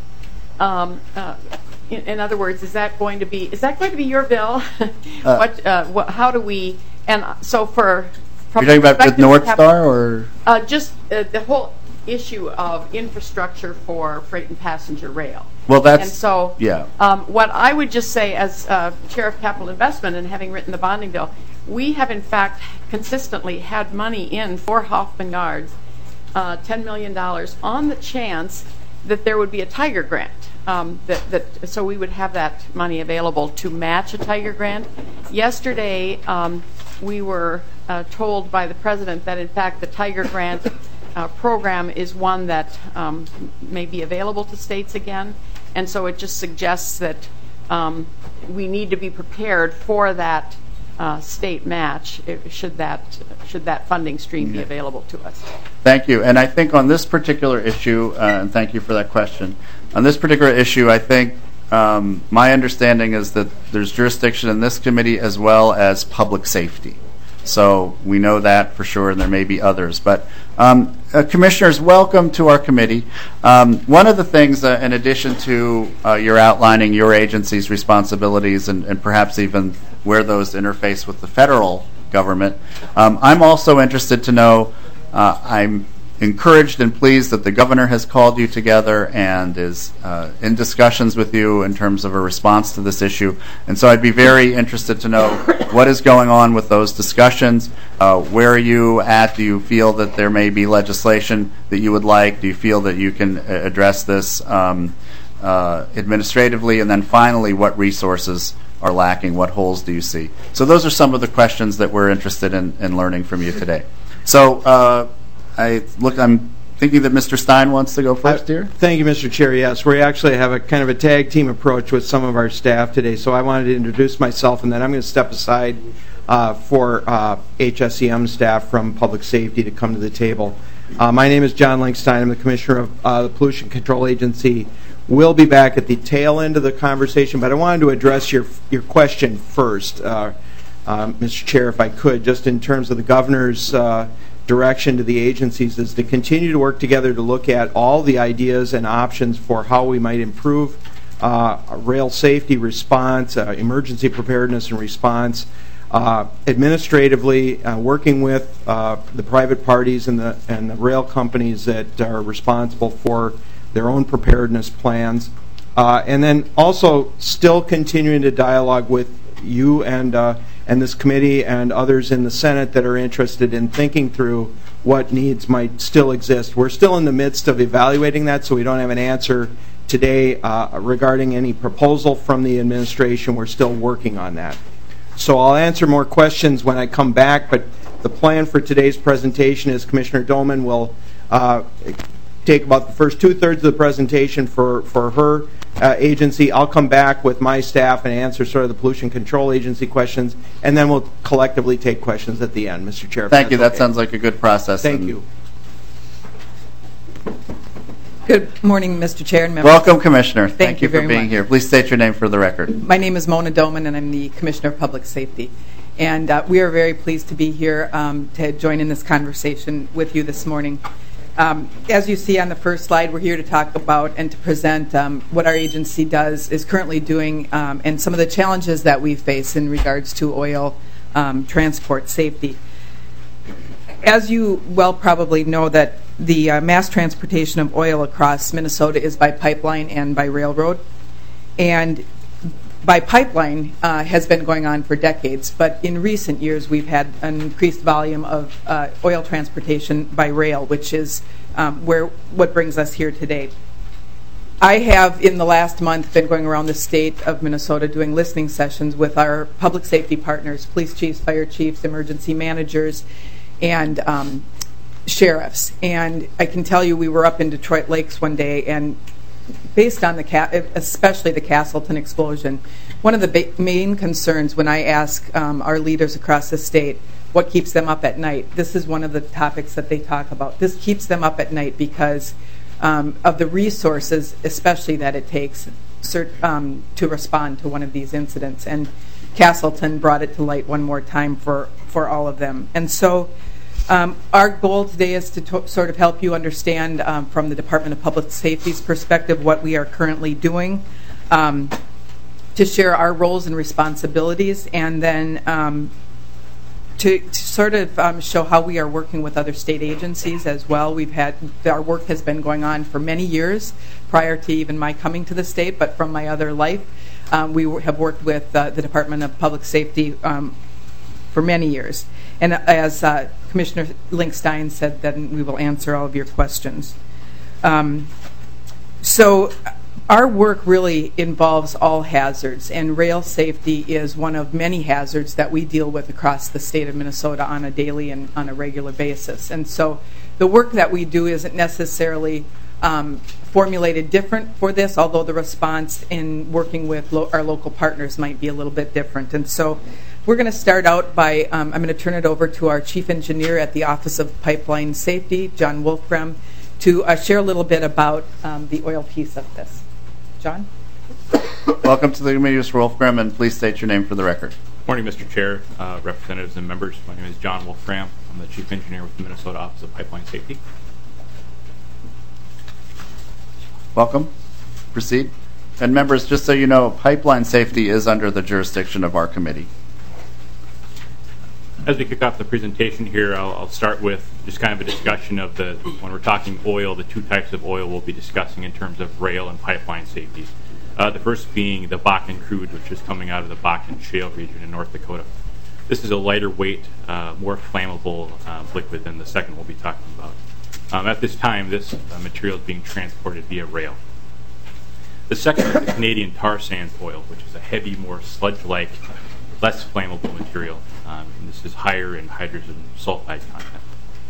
J: Um, uh, in, in other words, is that going to be is that going to be your bill? uh, what, uh, what? How do we? And so for.
A: You're talking about with North Star, or
J: uh, just uh, the whole issue of infrastructure for freight and passenger rail.
A: Well, that's
J: and so.
A: Yeah.
J: Um, what I would just say, as uh, Chair of Capital Investment and having written the bonding bill, we have in fact consistently had money in for Hoffman Yards, uh, ten million dollars, on the chance that there would be a Tiger grant. Um, that, that so we would have that money available to match a Tiger grant. Yesterday, um, we were uh, told by the President that in fact the Tiger grant uh, program is one that um, may be available to states again, and so it just suggests that um, we need to be prepared for that uh, state match if, should that should that funding stream yeah. be available to us.
A: Thank you. And I think on this particular issue, uh, and thank you for that question, on this particular issue, I think um, my understanding is that there's jurisdiction in this committee as well as public safety. So we know that for sure, and there may be others. But um, uh, commissioners, welcome to our committee. Um, one of the things, uh, in addition to uh, your outlining your agency's responsibilities and, and perhaps even where those interface with the federal government, um, I'm also interested to know, uh, I'm encouraged and pleased that the governor has called you together and is uh, in discussions with you in terms of a response to this issue. And so I'd be very interested to know what is going on with those discussions. Uh, where are you at? Do you feel that there may be legislation that you would like? Do you feel that you can uh, address this um, uh, administratively? And then finally, what resources are lacking? What holes do you see? So those are some of the questions that we're interested in, in learning from you today. So uh, I look. I'm thinking that Mister Stein wants to go first here.
G: Thank you, Mister Chair. Yes, we actually have a kind of a tag team approach with some of our staff today. So I wanted to introduce myself, and then I'm going to step aside uh, for uh, H S E M staff from Public Safety to come to the table. Uh, my name is John Linkstein. I'm the Commissioner of uh, the Pollution Control Agency. We'll be back at the tail end of the conversation, but I wanted to address your your question first, uh, uh, Mister Chair, if I could, just in terms of the governor's Uh, direction to the agencies is to continue to work together to look at all the ideas and options for how we might improve uh, rail safety response, uh, emergency preparedness and response, uh, administratively uh, working with uh, the private parties and the and the rail companies that are responsible for their own preparedness plans, uh, and then also still continuing to dialogue with you and uh, and this committee and others in the Senate that are interested in thinking through what needs might still exist. We're still in the midst of evaluating that, so we don't have an answer today uh, regarding any proposal from the administration. We're still working on that. So I'll answer more questions when I come back, but the plan for today's presentation is Commissioner Doman will uh, take about the first two-thirds of the presentation for, for her uh, agency. I'll come back with my staff and answer sort of the Pollution Control Agency questions, and then we'll collectively take questions at the end, Mister Chair.
A: Thank you. That
G: okay.
A: sounds like a good process.
G: Thank you.
J: Good morning, Mister Chair and members.
A: Welcome, Commissioner.
J: Thank,
A: Thank
J: you,
A: you for
J: very
A: being
J: much.
A: here. Please state your name for the record.
J: My name is Mona Doman, and I'm the Commissioner of Public Safety. And uh, we are very pleased to be here um, to join in this conversation with you this morning. Um, as you see on the first slide, we're here to talk about and to present um, what our agency does, is currently doing, um, and some of the challenges that we face in regards to oil um, transport safety. As you well probably know, that the uh, mass transportation of oil across Minnesota is by pipeline and by railroad. And by pipeline uh, has been going on for decades, but in recent years we've had an increased volume of uh, oil transportation by rail, which is um, where what brings us here today. I have, in the last month, been going around the state of Minnesota doing listening sessions with our public safety partners, police chiefs, fire chiefs, emergency managers, and um, sheriffs. And I can tell you we were up in Detroit Lakes one day, and based on the, ca- especially the Castleton explosion, one of the ba- main concerns when I ask um, our leaders across the state, what keeps them up at night. This is one of the topics that they talk about. This keeps them up at night because um, of the resources, especially that it takes cert, um, to respond to one of these incidents. And Castleton brought it to light one more time for, for all of them. And so um, our goal today is to to sort of help you understand um, from the Department of Public Safety's perspective what we are currently doing, um, to share our roles and responsibilities, and then um, to, to sort of um, show how we are working with other state agencies as well. We've had, our work has been going on for many years prior to even my coming to the state, but from my other life. Um, we have worked with uh, the Department of Public Safety um, for many years. And as uh, Commissioner Linkstein said, then we will answer all of your questions. Um, so our work really involves all hazards, and rail safety is one of many hazards that we deal with across the state of Minnesota on a daily and on a regular basis. And so the work that we do isn't necessarily um, formulated different for this, although the response in working with lo- our local partners might be a little bit different. And so we're going to start out by, um, I'm going to turn it over to our Chief Engineer at the Office of Pipeline Safety, John Wolfgram, to uh, share a little bit about um, the oil piece of this. John?
A: Welcome to the committee, Mister Wolfgram, and please state your name for the record.
K: Morning, Mister Chair, uh, representatives and members. My name is John Wolfram. I'm the Chief Engineer with the Minnesota Office of Pipeline Safety.
A: Welcome. Proceed. And members, just so you know, pipeline safety is under the jurisdiction of our committee.
K: As we kick off the presentation here, I'll, I'll start with just kind of a discussion of the, when we're talking oil, the two types of oil we'll be discussing in terms of rail and pipeline safety. Uh, the first being the Bakken crude, which is coming out of the Bakken Shale region in North Dakota. This is a lighter weight, uh, more flammable uh, liquid than the second we'll be talking about. Um, at this time, this uh, material is being transported via rail. The second is the Canadian tar sands oil, which is a heavy, more sludge-like, less flammable material. Um, and this is higher in hydrogen sulfide content.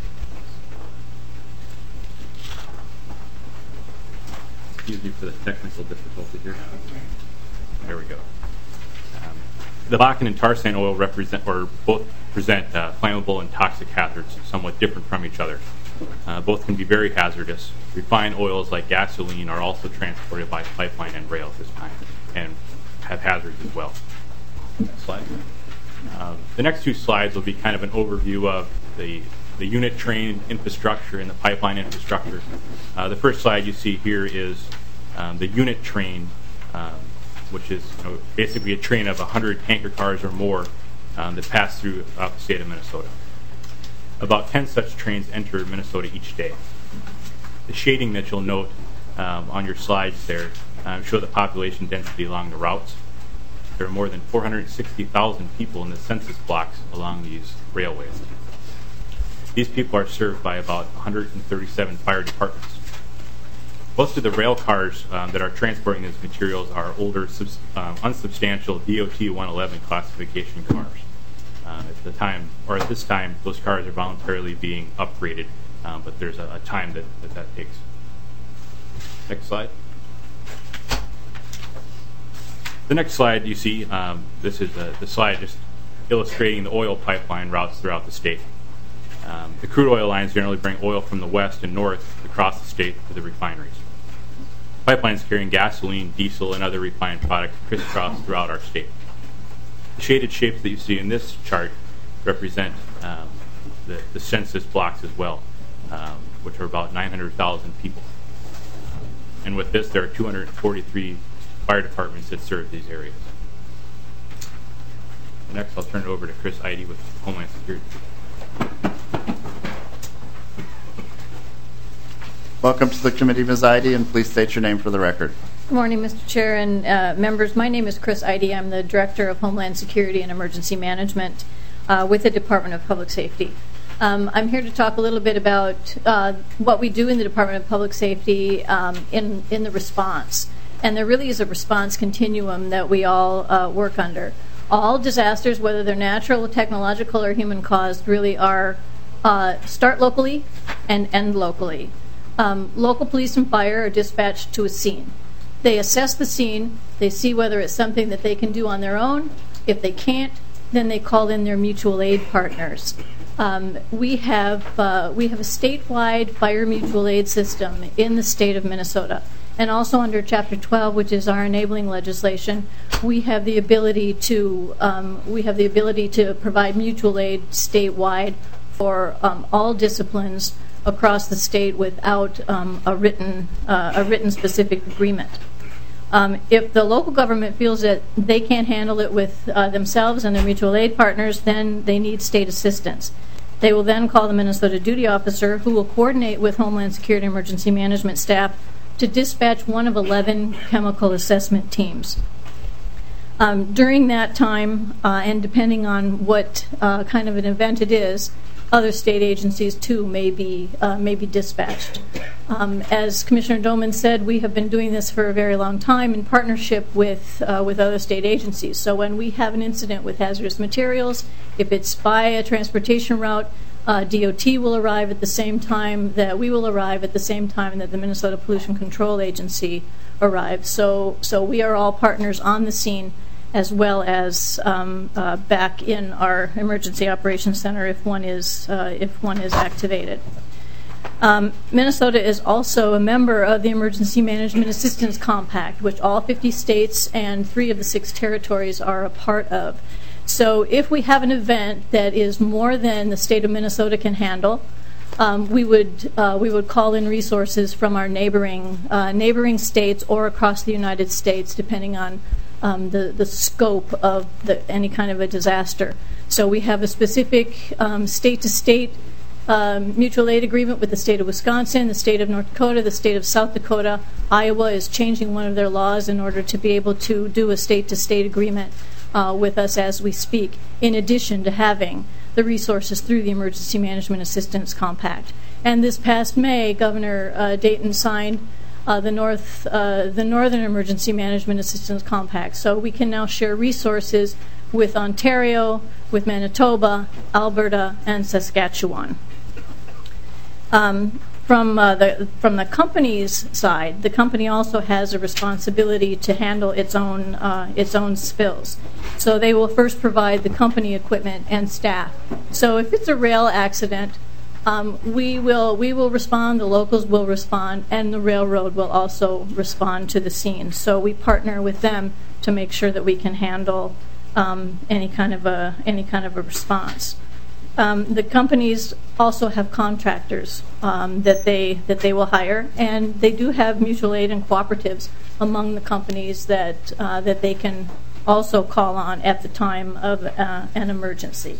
K: Excuse me for the technical difficulty here. There we go. Um, the Bakken and tar sand oil represent, or both present uh, flammable and toxic hazards, somewhat different from each other. Uh, both can be very hazardous. Refined oils like gasoline are also transported by pipeline and rail at this time and have hazards as well. Next slide. Um, the next two slides will be kind of an overview of the, the unit train infrastructure and the pipeline infrastructure. Uh, the first slide you see here is um, the unit train, um, which is you know, basically a train of one hundred tanker cars or more um, that pass through uh, the state of Minnesota. About ten such trains enter Minnesota each day. The shading that you'll note um, on your slides there um, show the population density along the routes. There are more than four hundred sixty thousand people in the census blocks along these railways. These people are served by about one hundred thirty-seven fire departments. Most of the rail cars um, that are transporting these materials are older, subs- um, unsubstantial D O T one eleven classification cars. Uh, at the time, or at this time, those cars are voluntarily being upgraded, um, but there's a, a time that, that that takes. Next slide. The next slide you see, um, this is the, the slide just illustrating the oil pipeline routes throughout the state. Um, the crude oil lines generally bring oil from the west and north across the state to the refineries. Pipelines carrying gasoline, diesel, and other refined products crisscross throughout our state. The shaded shapes that you see in this chart represent um, the, the census blocks as well, um, which are about nine hundred thousand people. And with this, there are two hundred forty-three fire departments that serve these areas. Next, I'll turn it over to Chris Eide with Homeland Security.
A: Welcome to the committee, Miz Eide, and please state your name for the record.
L: Good morning, Mister Chair and uh, members. My name is Chris Eide. I'm the Director of Homeland Security and Emergency Management uh, with the Department of Public Safety. Um, I'm here to talk a little bit about uh, what we do in the Department of Public Safety um, in, in the response. And there really is a response continuum that we all uh, work under. All disasters, whether they're natural, technological, or human-caused, really are uh, start locally and end locally. Um, local police and fire are dispatched to a scene. They assess the scene, they see whether it's something that they can do on their own. If they can't, then they call in their mutual aid partners. Um, we have uh, we have a statewide fire mutual aid system in the state of Minnesota, and also under Chapter twelve, which is our enabling legislation, we have the ability to um, we have the ability to provide mutual aid statewide for um, all disciplines across the state without um, a written uh, a written specific agreement. Um, if the local government feels that they can't handle it with uh, themselves and their mutual aid partners, then they need state assistance. They will then call the Minnesota duty officer, who will coordinate with Homeland Security Emergency Management staff to dispatch one of eleven chemical assessment teams. Um, during that time, uh, and depending on what uh, kind of an event it is, other state agencies too may be uh, may be dispatched. Um, as Commissioner Doman said, we have been doing this for a very long time in partnership with uh, with other state agencies. So when we have an incident with hazardous materials, if it's by a transportation route, uh, D O T will arrive at the same time that we will arrive at the same time that the Minnesota Pollution Control Agency arrives. So so we are all partners on the scene, as well as um, uh, back in our emergency operations center if one is uh, if one is activated. Um, Minnesota is also a member of the Emergency Management Assistance Compact, which all fifty states and three of the six territories are a part of. So if we have an event that is more than the state of Minnesota can handle, um, we would uh, we would call in resources from our neighboring uh, neighboring states or across the United States, depending on Um, the, the scope of the, any kind of a disaster. So we have a specific um, state-to-state um, mutual aid agreement with the state of Wisconsin, the state of North Dakota, the state of South Dakota. Iowa is changing one of their laws in order to be able to do a state-to-state agreement uh, with us as we speak, in addition to having the resources through the Emergency Management Assistance Compact. And this past May, Governor uh, Dayton signed Uh, the North, uh, the Northern Emergency Management Assistance Compact. So we can now share resources with Ontario, with Manitoba, Alberta, and Saskatchewan. Um, from uh, the from the company's side, the company also has a responsibility to handle its own uh, its own spills. So they will first provide the company equipment and staff. So if it's a rail accident, Um, we will we will respond, the locals will respond, and the railroad will also respond to the scene. So we partner with them to make sure that we can handle um, any kind of a any kind of a response. Um, the companies also have contractors um, that they that they will hire, and they do have mutual aid and cooperatives among the companies that uh, that they can also call on at the time of uh, an emergency.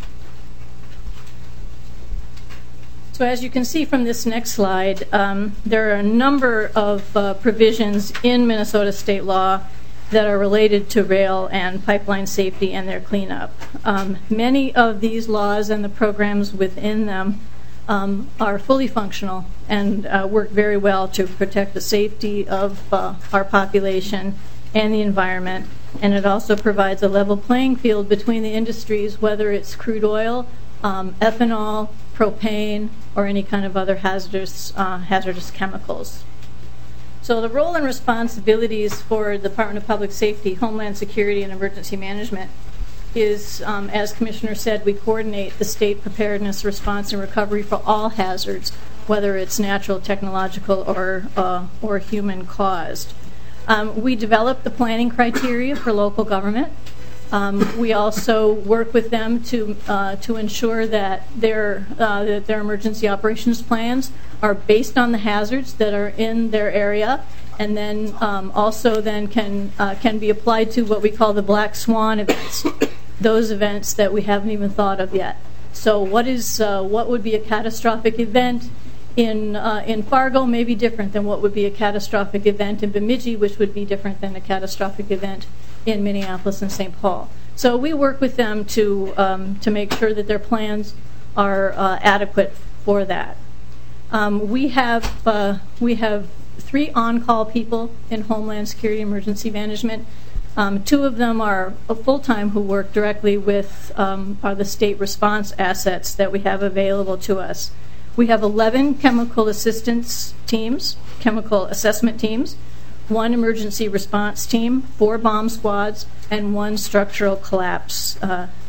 L: So as you can see from this next slide, um, there are a number of uh, provisions in Minnesota state law that are related to rail and pipeline safety and their cleanup. Um, many of these laws and the programs within them um, are fully functional and uh, work very well to protect the safety of uh, our population and the environment. And it also provides a level playing field between the industries, whether it's crude oil, um, ethanol, propane, or any kind of other hazardous uh, hazardous chemicals. So the role and responsibilities for the Department of Public Safety, Homeland Security, and Emergency Management is, um, as Commissioner said, we coordinate the state preparedness, response, and recovery for all hazards, whether it's natural, technological, or uh, or human caused. Um, we develop the planning criteria for local government. Um, we also work with them to uh, to ensure that their uh, that their emergency operations plans are based on the hazards that are in their area, and then um, also then can uh, can be applied to what we call the black swan events, those events that we haven't even thought of yet. So what is uh, what would be a catastrophic event in uh, in Fargo may be different than what would be a catastrophic event in Bemidji, which would be different than a catastrophic event in Minneapolis and Saint Paul. So we work with them to um, to make sure that their plans are uh, adequate for that. Um, we have uh, we have three on-call people in Homeland Security Emergency Management. Um, two of them are full-time who work directly with um, are the state response assets that we have available to us. We have eleven chemical assistance teams, chemical assessment teams, one emergency response team, four bomb squads, and one structural collapse uh,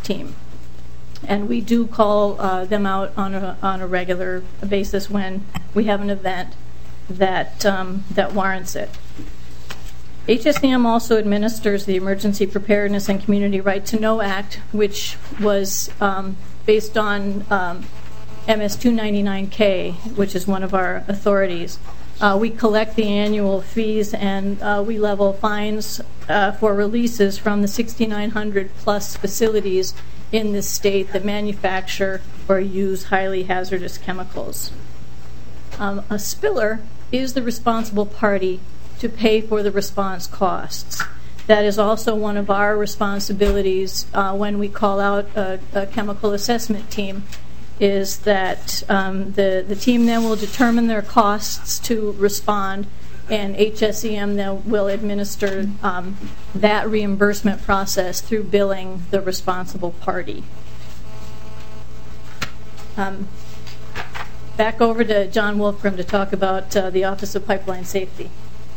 L: team. And we do call uh, them out on a, on a regular basis when we have an event that, um, that warrants it. H S E M also administers the Emergency Preparedness and Community Right to Know Act, which was um, based on um, M S two ninety-nine K, which is one of our authorities. Uh, we collect the annual fees and uh, we level fines uh, for releases from the sixty-nine hundred plus facilities in this state that manufacture or use highly hazardous chemicals. Um, a spiller is the responsible party to pay for the response costs. That is also one of our responsibilities uh, when we call out a, a chemical assessment team, is that um, the, the team then will determine their costs to respond, and H S E M then will administer um, that reimbursement process through billing the responsible party. Um, back over to John Wolfram to talk about uh, the Office of Pipeline Safety.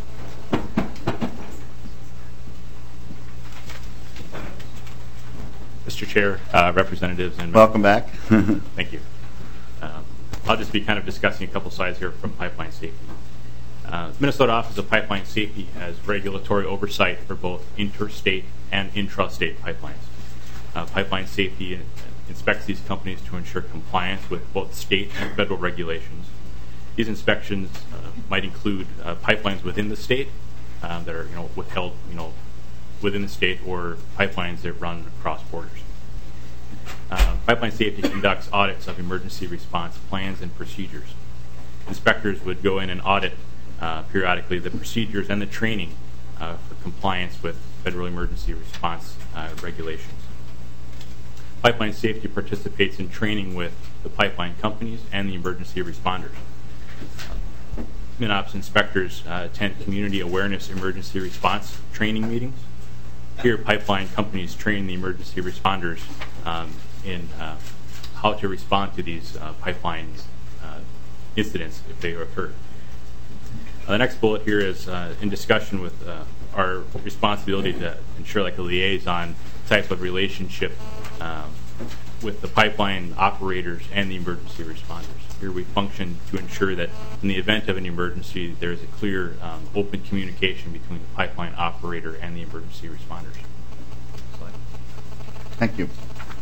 K: Mister Chair, uh, representatives, and
A: welcome back.
K: Thank you. Um, I'll just be kind of discussing a couple slides here from pipeline safety. Uh, Minnesota Office of Pipeline Safety has regulatory oversight for both interstate and intrastate pipelines. Uh, pipeline safety in, inspects these companies to ensure compliance with both state and federal regulations. These inspections uh, might include uh, pipelines within the state um, that are, you know, withheld, you know, within the state, or pipelines that run across borders. Uh, pipeline safety conducts audits of emergency response plans and procedures. Inspectors would go in and audit uh, periodically the procedures and the training uh, for compliance with federal emergency response uh, regulations. Pipeline safety participates in training with the pipeline companies and the emergency responders. MinOps inspectors uh, attend community awareness emergency response training meetings. Here, pipeline companies train the emergency responders um, in uh, how to respond to these uh, pipeline uh, incidents if they occur. Uh, the next bullet here is uh, in discussion with uh, our responsibility to ensure like a liaison type of relationship um, with the pipeline operators and the emergency responders. Here we function to ensure that in the event of an emergency, there is a clear, um, open communication between the pipeline operator and the emergency responders. Slide.
A: Thank you.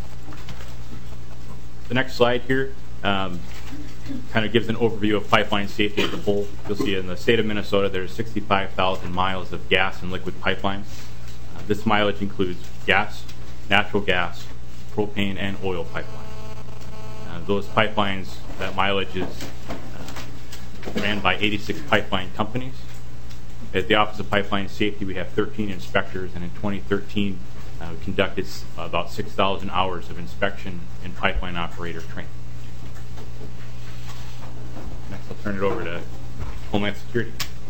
K: The next slide here um, kind of gives an overview of pipeline safety as a whole. You'll see in the state of Minnesota, there's sixty-five thousand miles of gas and liquid pipelines. Uh, this mileage includes gas, natural gas, propane, and oil pipelines. Uh, those pipelines, that mileage is uh, ran by eighty-six pipeline companies. At the Office of Pipeline Safety, we have thirteen inspectors, and in twenty thirteen, uh, we conducted about six thousand hours of inspection and pipeline operator training. Next, I'll turn it over to Homeland Security.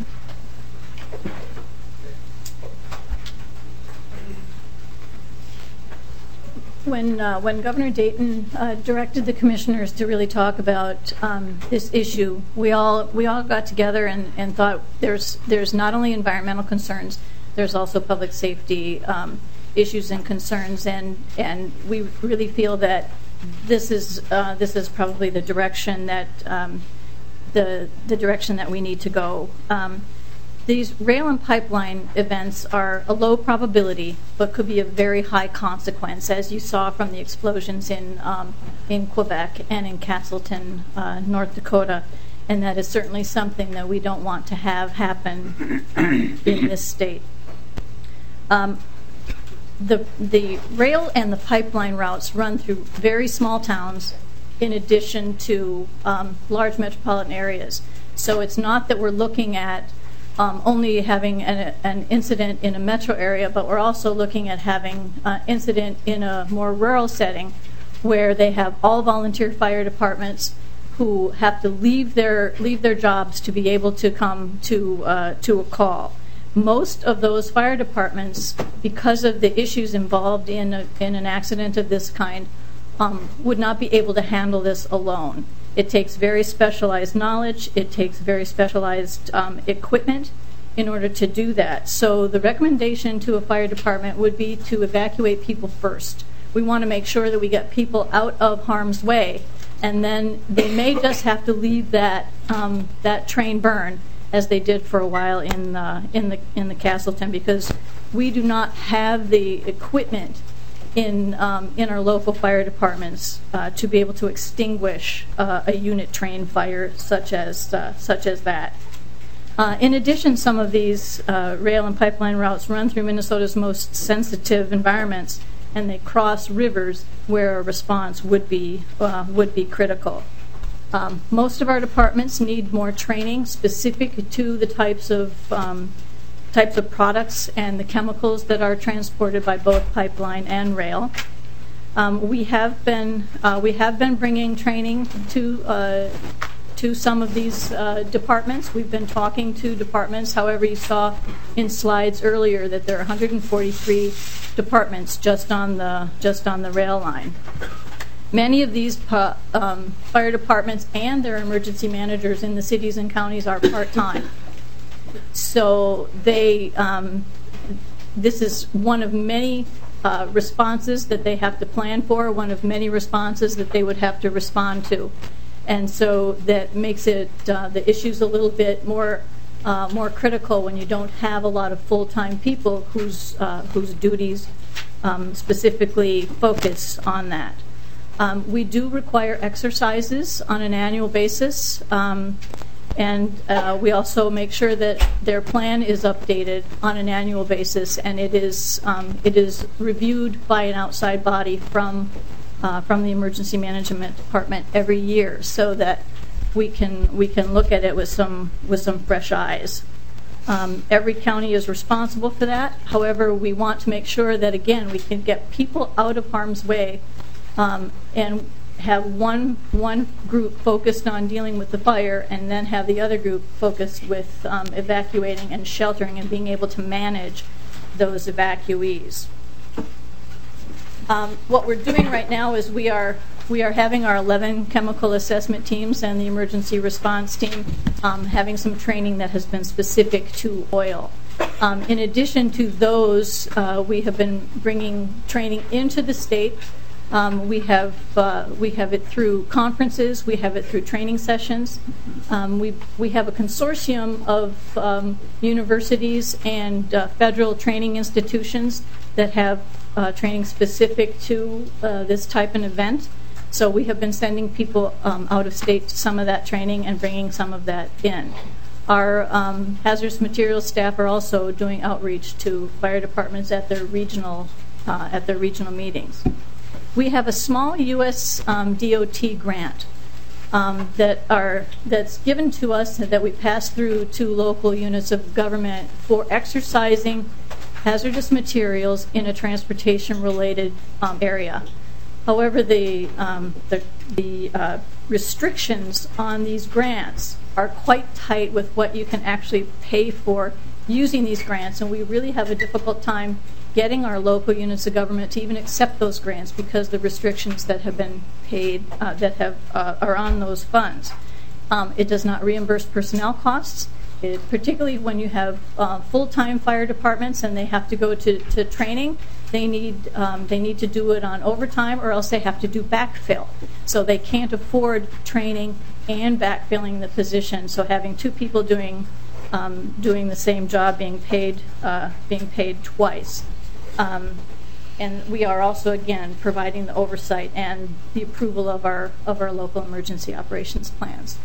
L: When uh, when Governor Dayton uh, directed the commissioners to really talk about um, this issue, we all we all got together and, and thought there's there's not only environmental concerns, there's also public safety um, issues and concerns, and and we really feel that this is uh, this is probably the direction that um, the the direction that we need to go. Um, These rail and pipeline events are a low probability, but could be a very high consequence, as you saw from the explosions in um, in Quebec and in Castleton, uh, North Dakota, and that is certainly something that we don't want to have happen in this state. Um, the the rail and the pipeline routes run through very small towns, in addition to um, large metropolitan areas. So it's not that we're looking at Um, only having an, an incident in a metro area, but we're also looking at having an incident in a more rural setting where they have all volunteer fire departments who have to leave their leave their jobs to be able to come to uh, to a call. Most of those fire departments, because of the issues involved in a, in an accident of this kind, um, would not be able to handle this alone. It takes very specialized knowledge. It takes very specialized um, equipment in order to do that. So the recommendation to a fire department would be to evacuate people first. We want to make sure that we get people out of harm's way, and then they may just have to leave that um, that train burn, as they did for a while in uh, in the in the Castleton, because we do not have the equipment in um, in our local fire departments uh, to be able to extinguish uh, a unit train fire such as uh, such as that. Uh, in addition, some of these uh, rail and pipeline routes run through Minnesota's most sensitive environments, and they cross rivers where a response would be uh, would be critical. Um, most of our departments need more training specific to the types of um, types of products and the chemicals that are transported by both pipeline and rail. Um, we have been uh, we have been bringing training to uh, to some of these uh, departments. We've been talking to departments. However, you saw in slides earlier that there are one hundred forty-three departments just on the just on the rail line. Many of these uh, um, fire departments and their emergency managers in the cities and counties are part-time. So they, um, this is one of many uh, responses that they have to plan for, one of many responses that they would have to respond to. And so that makes it, uh, the issues a little bit more uh, more critical when you don't have a lot of full-time people whose, uh, whose duties um, specifically focus on that. Um, we do require exercises on an annual basis. Um, And uh, we also make sure that their plan is updated on an annual basis, and it is um, it is reviewed by an outside body from uh, from the Emergency Management Department every year, so that we can we can look at it with some with some fresh eyes. Um, every county is responsible for that. However, we want to make sure that again we can get people out of harm's way, um, and have one one group focused on dealing with the fire, and then have the other group focused with um, evacuating and sheltering and being able to manage those evacuees. Um, what we're doing right now is we are we are having our eleven chemical assessment teams and the emergency response team um, having some training that has been specific to oil. Um, in addition to those, uh, we have been bringing training into the state. Um, we have uh, we have it through conferences. We have it through training sessions. Um, we we have a consortium of um, universities and uh, federal training institutions that have uh, training specific to uh, this type of event. So we have been sending people um, out of state to some of that training and bringing some of that in. Our um, hazardous materials staff are also doing outreach to fire departments at their regional uh, at their regional meetings. We have a small U S Um, D O T grant um, that are that's given to us that we pass through to local units of government for exercising hazardous materials in a transportation-related um, area. However, the um, the, the uh, restrictions on these grants are quite tight with what you can actually pay for using these grants, and we really have a difficult time getting our local units of government to even accept those grants because the restrictions that have been paid uh, that have uh, are on those funds. Um, it does not reimburse personnel costs, it, particularly when you have uh, full-time fire departments and they have to go to, to training. They need um, they need to do it on overtime, or else they have to do backfill. So they can't afford training and backfilling the position. So having two people doing um, doing the same job being paid uh, being paid twice. Um, and we are also, again, providing the oversight and the approval of our of our local emergency operations plans.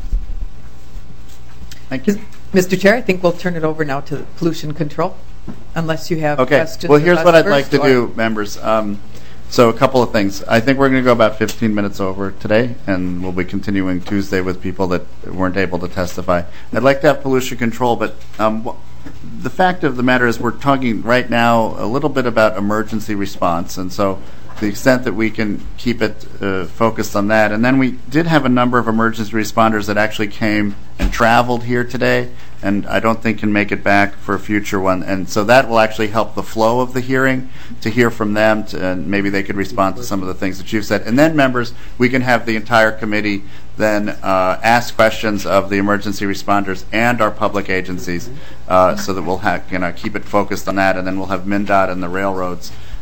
A: Thank you.
J: Mister Chair, I think we'll turn it over now to pollution control, unless you have
A: okay.
J: questions.
A: Well, here's what I'd
J: first,
A: like to
J: or?
A: do, members. Um, so a couple of things. I think we're going to go about fifteen minutes over today, and we'll be continuing Tuesday with people that weren't able to testify. I'd like to have pollution control, but um, wh- the fact of the matter is we're talking right now a little bit about emergency response, and so to the extent that we can keep it uh, focused on that. And then we did have a number of emergency responders that actually came and traveled here today, and I don't think can make it back for a future one. And so that will actually help the flow of the hearing, to hear from them, to, and maybe they could respond to some of the things that you've said. And then, members, we can have the entire committee then uh, ask questions of the emergency responders and our public agencies, uh, so that we'll have, you know, keep it focused on that. And then we'll have MnDOT and the railroads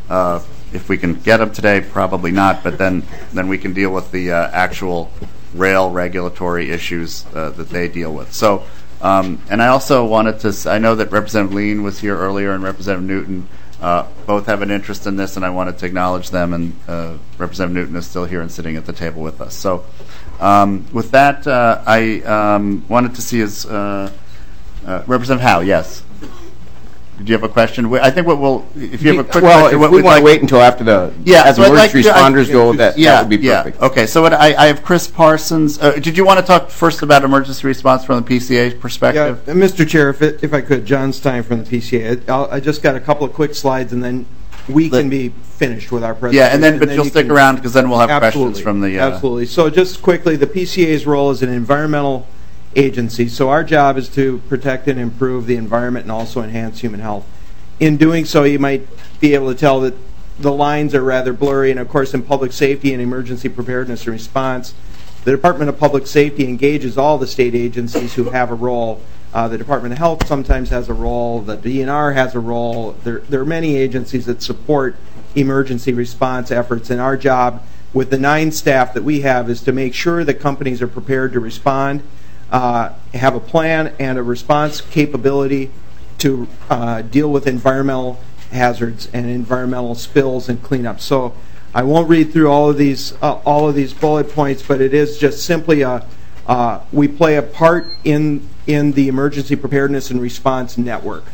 A: uh, if we can get them today, probably not, but then, then we can deal with the uh, actual rail regulatory issues uh, that they deal with. So, um, and I also wanted to, s- I know that Representative Lean was here earlier and Representative Newton uh, both have an interest in this, and I wanted to acknowledge them, and uh, Representative Newton is still here and sitting at the table with us. So um, with that, uh, I um, wanted to see his, uh, uh, Representative Howe, yes. Did you have a question? We- I think what we'll, if you have a quick
D: Well,
A: question,
D: if
A: what
D: we
A: we'd
D: want
A: like-
D: to wait until after the,
A: Yeah,
D: as
A: so I'd like
D: emergency
A: to- I-
D: responders go, that,
A: yeah,
D: that would be
A: yeah.
D: perfect.
A: Okay, so what I, I have Chris Parsons. Uh, did you want to talk first about emergency response from the P C A perspective?
M: Yeah, Mister Chair, if, it, if I could, John Stein from the P C A. I'll, I just got a couple of quick slides, and then we
A: Let-
M: can be finished with our
A: Yeah,
M: presentation.
A: and then, but you'll
M: you
A: stick
M: can-
A: around because then we'll have
M: Absolutely.
A: questions from the. Uh,
M: Absolutely. So just quickly, the P C A's role is an environmental agency. So our job is to protect and improve the environment and also enhance human health. In doing so, you might be able to tell that the lines are rather blurry, and of course in public safety and emergency preparedness and response, the Department of Public Safety engages all the state agencies who have a role. Uh, the Department of Health sometimes has a role, the D N R has a role. There, there are many agencies that support emergency response efforts, and our job with the nine staff that we have is to make sure that companies are prepared to respond, uh, have a plan and a response capability to uh, deal with environmental hazards and environmental spills and cleanup. So I won't read through all of these uh, all of these bullet points, but it is just simply a uh, we play a part in in the emergency preparedness and response network.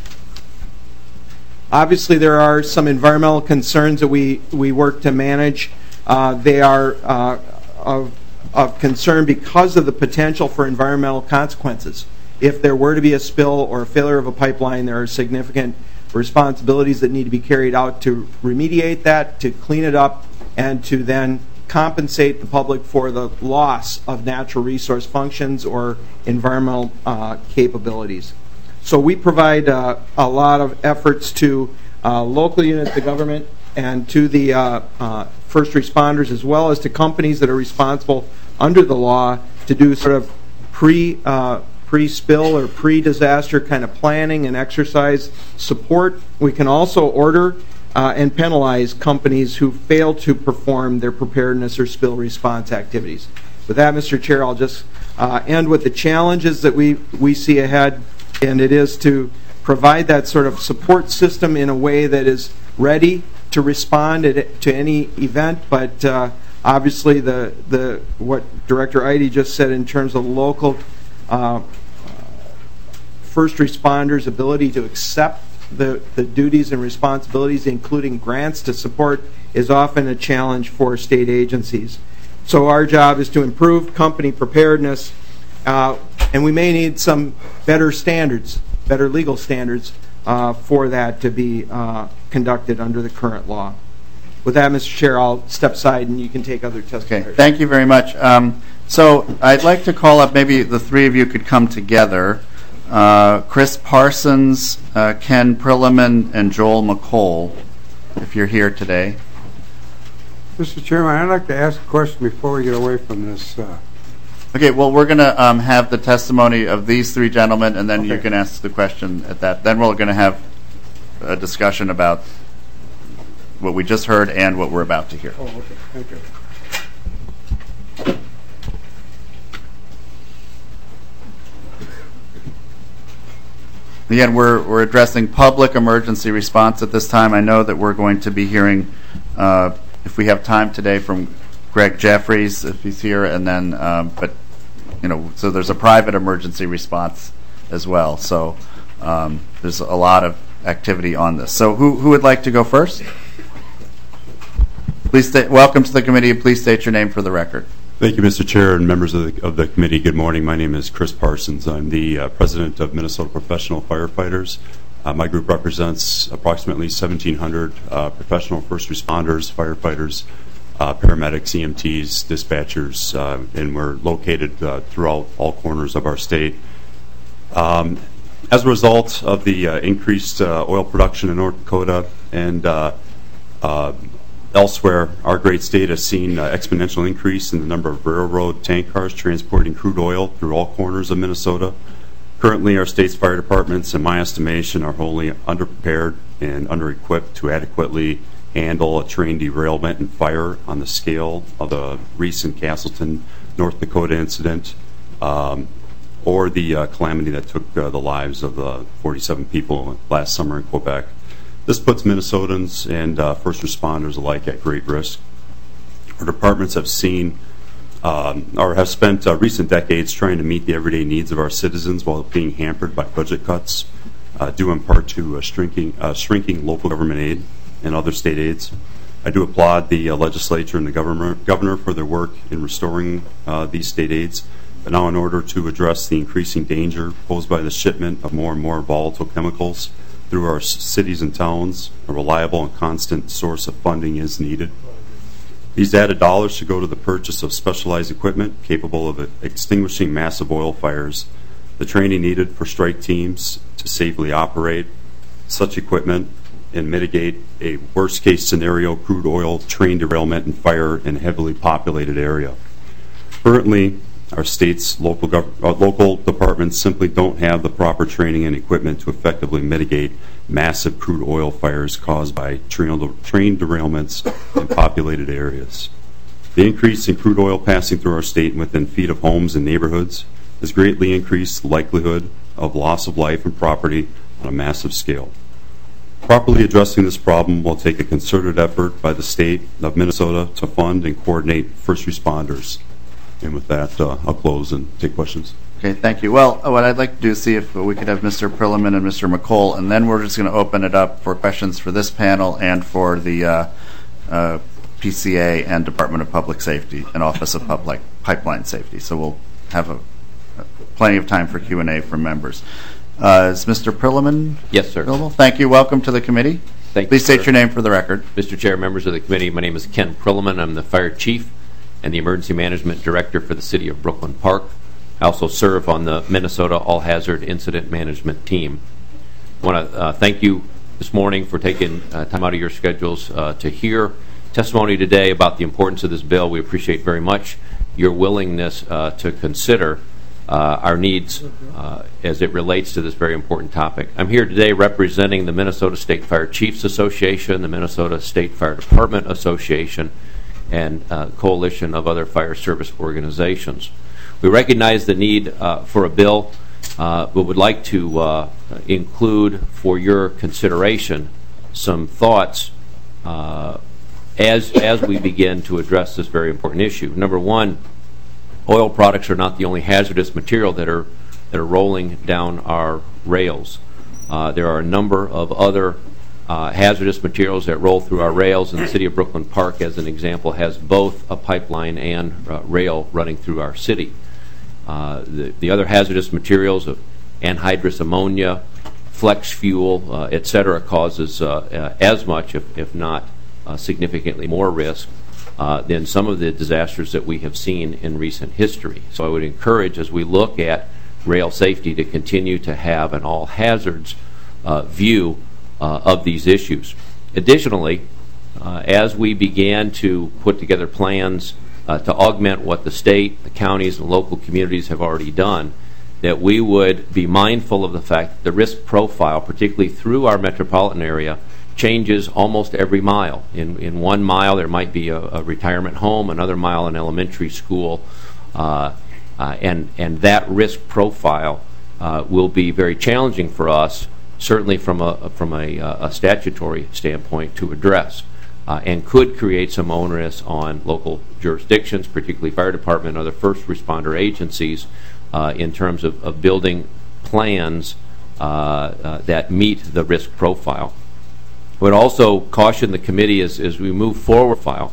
M: Obviously, there are some environmental concerns that we we work to manage. Uh, they are uh, of of concern because of the potential for environmental consequences. If there were to be a spill or a failure of a pipeline, there are significant responsibilities that need to be carried out to remediate that, to clean it up, and to then compensate the public for the loss of natural resource functions or environmental uh, capabilities. So we provide uh, a lot of efforts to uh, local units of government and to the uh, uh, first responders, as well as to companies that are responsible under the law to do sort of pre uh, pre-spill or pre-disaster kind of planning and exercise support. We can also order uh, and penalize companies who fail to perform their preparedness or spill response activities. With that, Mister Chair, I'll just uh, end with the challenges that we, we see ahead, and it is to provide that sort of support system in a way that is ready to respond at, to any event, but uh, obviously the, the what Director Eide just said in terms of local uh, first responders' ability to accept the, the duties and responsibilities, including grants to support, is often a challenge for state agencies. So our job is to improve company preparedness, uh, and we may need some better standards, better legal standards uh, for that to be uh, conducted under the current law. With that, Mister Chair, I'll step aside and you can take other testimony.
A: Okay, thank you very much. Um, so I'd like to call up, maybe the three of you could come together. Uh, Chris Parsons, uh, Ken Prilliman, and Joel McColl, if you're here today.
I: Mister Chairman, I'd like to ask a question before we get away from this. Uh,
A: Okay, well, we're going to um, have the testimony of these three gentlemen, and then you
I: Okay.
A: can ask the question at that. Then we're going to have a discussion about what we just heard and what we're about to hear.
I: oh, okay. Thank you.
A: Again, we're, we're addressing public emergency response at this time. I know that we're going to be hearing, uh, if we have time today, from Greg Jeffries, if he's here, and then, um, but, you know, so there's a private emergency response as well. So um, there's a lot of activity on this. So who, who would like to go first? Please state, welcome to the committee. Please state your name for the record.
N: Thank you, Mister Chair and members of the, of the committee. Good morning. My name is Chris Parsons. I'm the uh, president of Minnesota Professional Firefighters. Uh, my group represents approximately seventeen hundred uh, professional first responders, firefighters, uh, paramedics, E M Ts, dispatchers, uh, and we're located uh, throughout all corners of our state. Um, as a result of the uh, increased uh, oil production in North Dakota and uh, uh, elsewhere, our great state has seen uh, exponential increase in the number of railroad tank cars transporting crude oil through all corners of Minnesota. Currently, our state's fire departments, in my estimation, are wholly underprepared and under-equipped to adequately handle a train derailment and fire on the scale of the recent Castleton, North Dakota incident, um, or the uh, calamity that took uh, the lives of uh, forty-seven people last summer in Quebec. This puts Minnesotans and uh, first responders alike at great risk. Our departments have seen um, or have spent uh, recent decades trying to meet the everyday needs of our citizens while being hampered by budget cuts, uh, due in part to uh, shrinking, uh, shrinking local government aid and other state aids. I do applaud the uh, legislature and the governor, governor for their work in restoring uh, these state aids. But now, in order to address the increasing danger posed by the shipment of more and more volatile chemicals through our cities and towns, a reliable and constant source of funding is needed. These added dollars should go to the purchase of specialized equipment capable of extinguishing massive oil fires, the training needed for strike teams to safely operate such equipment and mitigate a worst-case scenario crude oil train derailment and fire in a heavily populated area. Currently, our state's local, gov- uh, local departments simply don't have the proper training and equipment to effectively mitigate massive crude oil fires caused by train, train derailments in populated areas. The increase in crude oil passing through our state and within feet of homes and neighborhoods has greatly increased the likelihood of loss of life and property on a massive scale. Properly addressing this problem will take a concerted effort by the state of Minnesota to fund and coordinate first responders. And with that, uh, I'll close and take questions.
A: Okay, thank you. Well, what I'd like to do is see if we could have Mister Perlman and Mister McColl, and then we're just going to open it up for questions for this panel and for the uh, uh, P C A and Department of Public Safety and Office of Public Pipeline Safety. So we'll have a, a plenty of time for Q and A from members. Uh, is Mister Perlman?
O: Yes, sir.
A: Available? Thank you. Welcome to the committee.
O: Thank
A: Please
O: you,
A: state
O: sir.
A: your name for the record.
O: Mister Chair, members of the committee, my name is Ken Perlman. I'm the Fire Chief and the Emergency Management Director for the City of Brooklyn Park. I also serve on the Minnesota All Hazard Incident Management Team. I want to uh, thank you this morning for taking uh, time out of your schedules uh, to hear testimony today about the importance of this bill. We appreciate very much your willingness uh, to consider uh, our needs uh, as it relates to this very important topic. I'm here today representing the Minnesota State Fire Chiefs Association, the Minnesota State Fire Department Association, and a coalition of other fire service organizations. We recognize the need uh, for a bill, uh, but would like to uh, include for your consideration some thoughts uh, as, as we begin to address this very important issue. Number one, oil products are not the only hazardous material that are, that are rolling down our rails. Uh, there are a number of other Uh, hazardous materials that roll through our rails, and the City of Brooklyn Park, as an example, has both a pipeline and uh, rail running through our city. Uh, the, the other hazardous materials of anhydrous ammonia, flex fuel, uh, et cetera, causes uh, uh, as much, if, if not uh, significantly more risk uh, than some of the disasters that we have seen in recent history. So I would encourage, as we look at rail safety, to continue to have an all hazards uh, view Uh, of these issues. Additionally, uh, as we began to put together plans uh, to augment what the state, the counties, and local communities have already done, that we would be mindful of the fact that the risk profile, particularly through our metropolitan area, changes almost every mile. In, in one mile, there might be a, a retirement home, another mile an elementary school, uh, uh, and, and that risk profile uh, will be very challenging for us, certainly from a from a, a statutory standpoint, to address, uh, and could create some onerous on local jurisdictions, particularly fire department and other first responder agencies, uh, in terms of, of building plans uh, uh, that meet the risk profile. I would also caution the committee as, as we move forward file.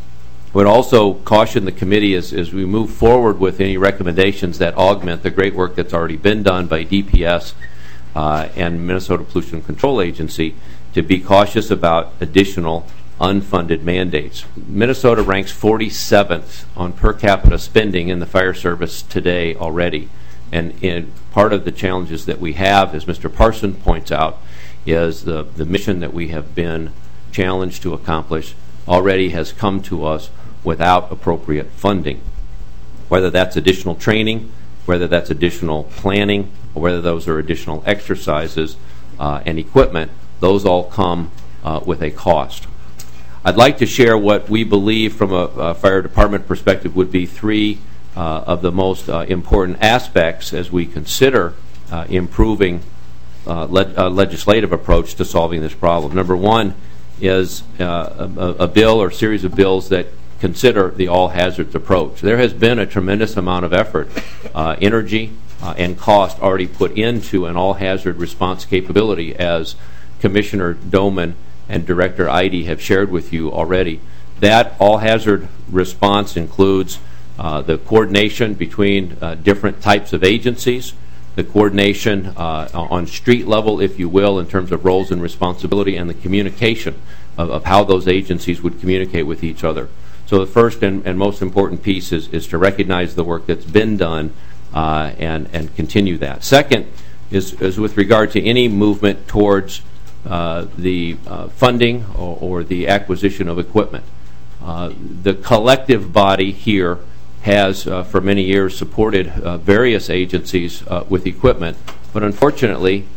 O: I would also caution the committee as, as we move forward with any recommendations that augment the great work that's already been done by D P S Uh, and Minnesota Pollution Control Agency, to be cautious about additional unfunded mandates. Minnesota ranks forty-seventh on per capita spending in the fire service today already. And in part of the challenges that we have, as Mister Parson points out, is the, the mission that we have been challenged to accomplish already has come to us without appropriate funding. Whether that's additional training, whether that's additional planning, or whether those are additional exercises uh, and equipment, those all come uh, with a cost. I'd like to share what we believe from a, a fire department perspective would be three uh, of the most uh, important aspects as we consider uh, improving uh, le uh, legislative approach to solving this problem. Number one is uh, a, a bill or series of bills that consider the all hazards approach. There has been a tremendous amount of effort, uh, energy, uh, and cost already put into an all hazard response capability, as Commissioner Doman and Director Eide have shared with you already. That all hazard response includes uh, the coordination between uh, different types of agencies, the coordination uh, on street level, if you will, in terms of roles and responsibility, and the communication of, of how those agencies would communicate with each other. So the first and, and most important piece is, is to recognize the work that's been done uh, and, and continue that. Second is, is with regard to any movement towards uh, the uh, funding or, or the acquisition of equipment. Uh, the collective body here has uh, for many years supported uh, various agencies uh, with equipment, but unfortunately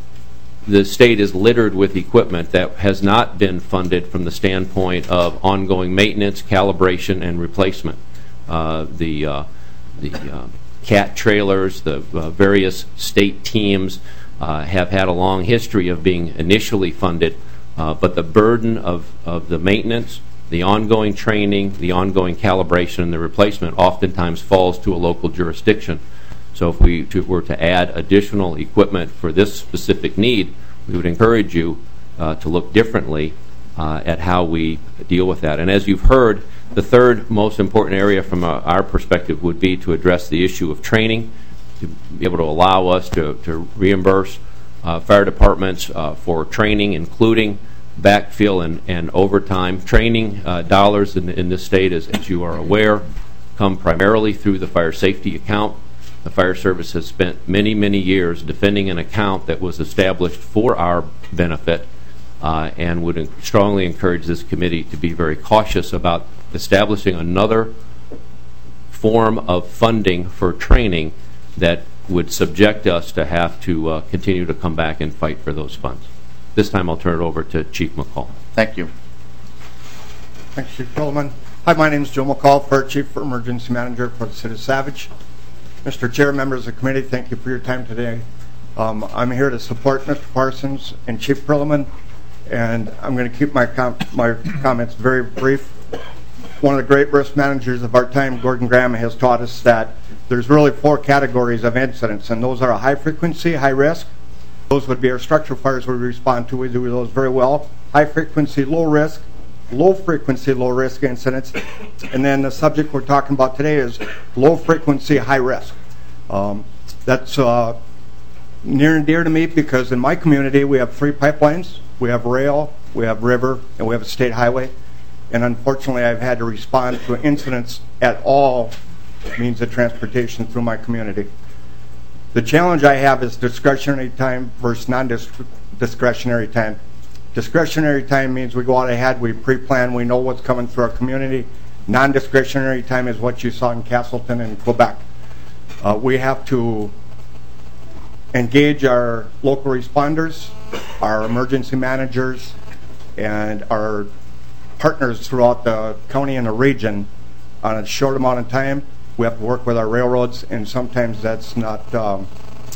O: the state is littered with equipment that has not been funded from the standpoint of ongoing maintenance, calibration, and replacement. Uh, the uh, the uh, CAT trailers, the uh, various state teams uh, have had a long history of being initially funded, uh, but the burden of, of the maintenance, the ongoing training, the ongoing calibration, and the replacement oftentimes falls to a local jurisdiction. So if we to, were to add additional equipment for this specific need, we would encourage you uh, to look differently uh, at how we deal with that. And as you've heard, the third most important area from uh, our perspective would be to address the issue of training, to be able to allow us to, to reimburse uh, fire departments uh, for training, including backfill and, and overtime. Training uh, dollars in, in this state, as, as you are aware, come primarily through the fire safety account. The fire service has spent many, many years defending an account that was established for our benefit, uh, and would strongly encourage this committee to be very cautious about establishing another form of funding for training that would subject us to have to uh, continue to come back and fight for those funds. This time I'll turn it over to Chief McCall.
A: Thank you.
P: Thanks, Chief Coleman. Hi, my name is Joe McCall, Fire Chief for Emergency Manager for the City of Savage. Mister Chair, members of the committee, thank you for your time today. Um, I'm here to support Mister Parsons and Chief Perlman, and I'm going to keep my, com my comments very brief. One of the great risk managers of our time, Gordon Graham, has taught us that there's really four categories of incidents, and those are a high frequency, high risk. Those would be our structural fires we respond to. We do those very well. High frequency, low risk, low frequency, low risk incidents. And then the subject we're talking about today is low frequency, high risk. Um, that's uh, near and dear to me because in my community we have three pipelines. We have rail, we have river, and we have a state highway. And unfortunately I've had to respond to incidents at all means of transportation through my community. The challenge I have is discretionary time versus non-discretionary time. Discretionary time means we go out ahead, we pre-plan, we know what's coming through our community. Non-discretionary time is what you saw in Castleton and Quebec. Uh, we have to engage our local responders, our emergency managers, and our partners throughout the county and the region on a short amount of time. We have to work with our railroads, and sometimes that's not um,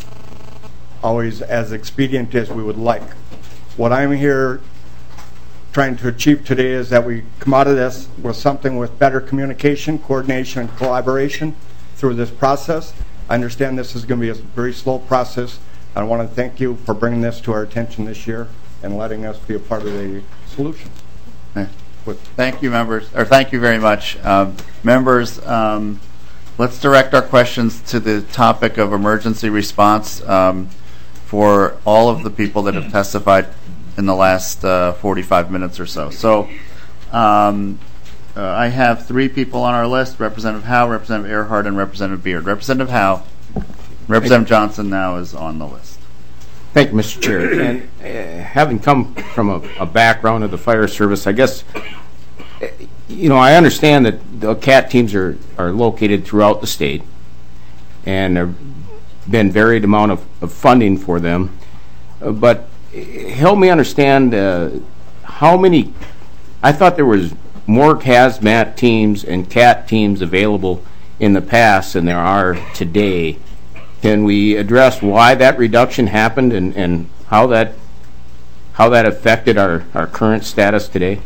P: always as expedient as we would like. What I'm here trying to achieve today is that we come out of this with something with better communication, coordination, and collaboration through this process. I understand this is going to be a very slow process. I want to thank you for bringing this to our attention this year and letting us be a part of the solution.
A: Thank you, members, or thank you very much. Um, members, um, let's direct our questions to the topic of emergency response um, for all of the people that have testified in the last uh, forty-five minutes or so. So um, uh, I have three people on our list, Representative Howe, Representative Earhart, and Representative Beard. Representative Howe, Representative Johnson now is on the list.
D: Thank you, Mister Chair. And uh, having come from a, a background of the fire service, I guess, uh, you know, I understand that the CAT teams are, are located throughout the state, and there have been varied amount of, of funding for them. Uh, but help me understand uh, how many I thought there was more hazmat teams and CAT teams available in the past than there are today. Can we address why that reduction happened and, and how that how that affected our, our current status today?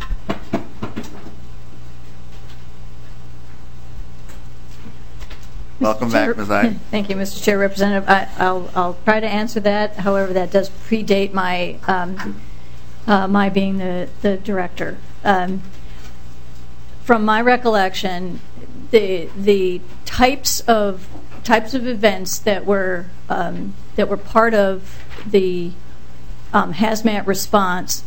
A: Welcome back, Miz Ide.
L: Thank you, Mister Chair. Representative, I, I'll, I'll try to answer that. However, that does predate my um, uh, my being the, the director. Um, from my recollection, the the types of types of events that were um, that were part of the um, hazmat response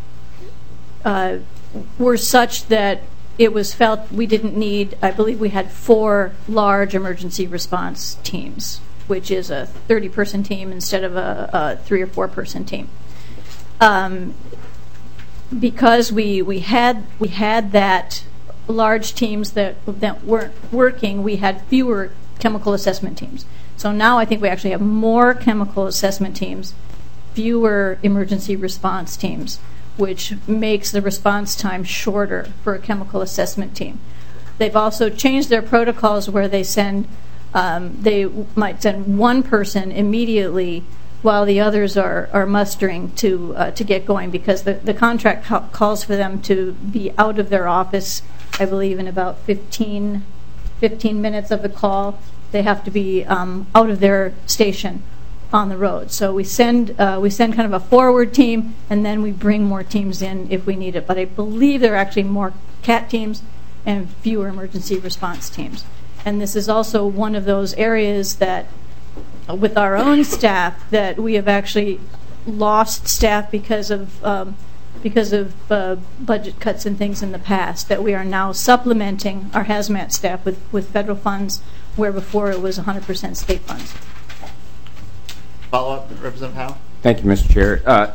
L: uh, were such that it was felt we didn't need, I believe we had four large emergency response teams, which is a thirty-person team instead of a, a three or four-person team. Um, because we we had we had that large teams that that weren't working, we had fewer chemical assessment teams. So now I think we actually have more chemical assessment teams, fewer emergency response teams, which makes the response time shorter for a chemical assessment team. They've also changed their protocols where they send, um, they might send one person immediately while the others are, are mustering to uh, to get going, because the, the contract ca- calls for them to be out of their office, I believe, in about fifteen, fifteen minutes of the call. They have to be um, out of their station on the road. So we send uh, we send kind of a forward team, and then we bring more teams in if we need it. But I believe there are actually more CAT teams and fewer emergency response teams. And this is also one of those areas that, uh, with our own staff, that we have actually lost staff because of um, because of uh, budget cuts and things in the past, that we are now supplementing our hazmat staff with, with federal funds, where before it was one hundred percent state funds.
A: Follow-up, Representative Howe?
D: Thank you, Mister Chair. Uh,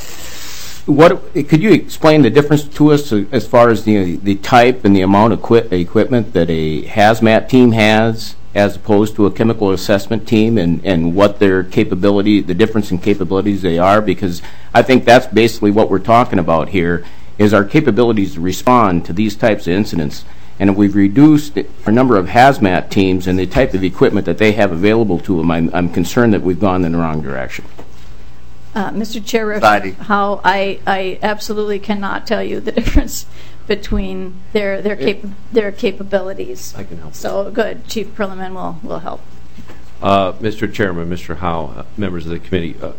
D: what could you explain the difference to us as far as the the type and the amount of equi- equipment that a hazmat team has as opposed to a chemical assessment team, and, and what their capability, the difference in capabilities they are? Because I think that's basically what we're talking about here, is our capabilities to respond to these types of incidents. And if we've reduced our number of hazmat teams and the type of equipment that they have available to them, I'm, I'm concerned that we've gone in the wrong direction.
L: Uh, Mister Chair, how I, I absolutely cannot tell you the difference between their their cap- their capabilities.
O: I can help.
L: So good, Chief Perlman will will help.
O: Uh, Mister Chairman, Mister Howe, uh, members of the committee, uh,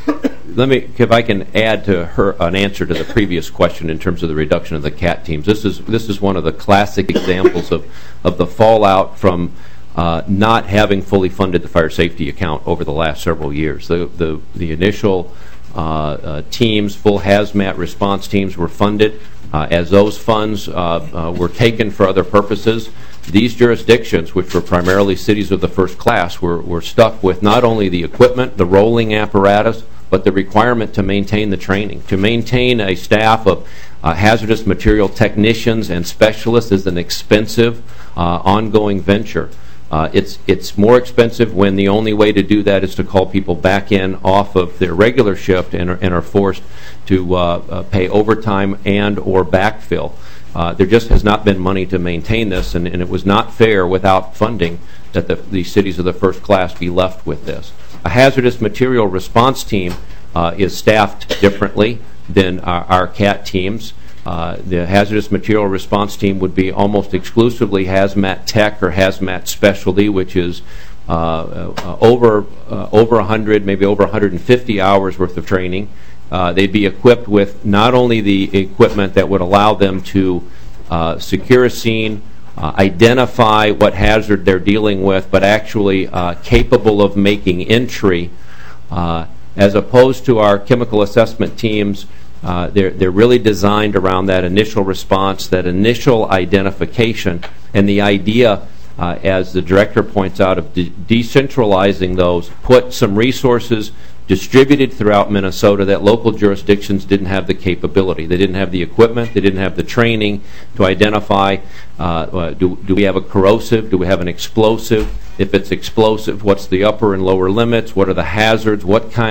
O: let me, if I can add to her an answer to the previous question in terms of the reduction of the CAT teams. This is this is one of the classic examples of of the fallout from uh, not having fully funded the fire safety account over the last several years. The the the initial uh, uh, teams, full hazmat response teams, were funded. Uh, as those funds uh, uh, were taken for other purposes, these jurisdictions, which were primarily cities of the first class, were, were stuck with not only the equipment, the rolling apparatus, but the requirement to maintain the training. To maintain a staff of uh, hazardous material technicians and specialists is an expensive, uh, ongoing venture. Uh, it's it's more expensive when the only way to do that is to call people back in off of their regular shift and are, and are forced to uh, uh, pay overtime and or backfill. Uh, there just has not been money to maintain this, and, and it was not fair without funding that the, the cities of the first class be left with this. A hazardous material response team uh, is staffed differently than our, our CAT teams. Uh, the hazardous material response team would be almost exclusively hazmat tech or hazmat specialty, which is uh, uh, over uh, over one hundred, maybe over one hundred fifty hours worth of training. Uh, they'd be equipped with not only the equipment that would allow them to uh, secure a scene, uh, identify what hazard they're dealing with, but actually uh, capable of making entry, uh, as opposed to our chemical assessment teams. Uh, they're, they're really designed around that initial response, that initial identification, and the idea, uh, as the director points out, of de- decentralizing those, put some resources distributed throughout Minnesota that local jurisdictions didn't have the capability. They didn't have the equipment, they didn't have the training to identify, uh, uh, do, do we have a corrosive, do we have an explosive? If it's explosive, what's the upper and lower limits? What are the hazards? What kind of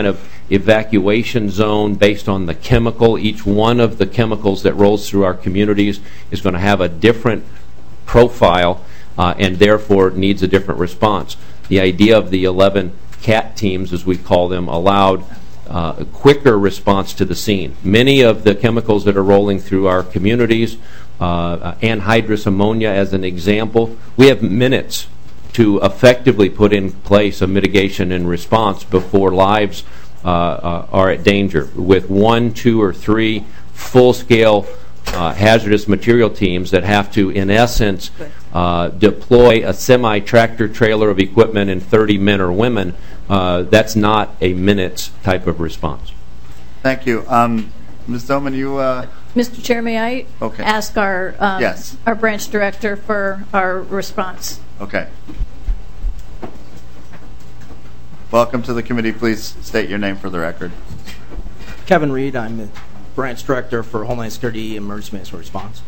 O: evacuation zone based on the chemical. Each one of the chemicals that rolls through our communities is going to have a different profile uh, and therefore needs a different response. The idea of the eleven CAT teams, as we call them, allowed uh, a quicker response to the scene. Many of the chemicals that are rolling through our communities, uh, anhydrous ammonia as an example, we have minutes to effectively put in place a mitigation and response before lives uh, uh, are at danger. With one, two, or three full-scale uh, hazardous material teams that have to, in essence, uh, deploy a semi-tractor trailer of equipment and thirty men or women, uh, that's not a minutes type of response.
A: Thank you. Um, Miz Doman, you... Uh
L: Mister Chair, may I
A: okay.
L: ask our um,
A: yes.
L: our branch director for our response?
A: Okay. Welcome to the committee. Please state your name for the record.
Q: Kevin Reed. I'm the branch director for Homeland Security Emergency Management Response.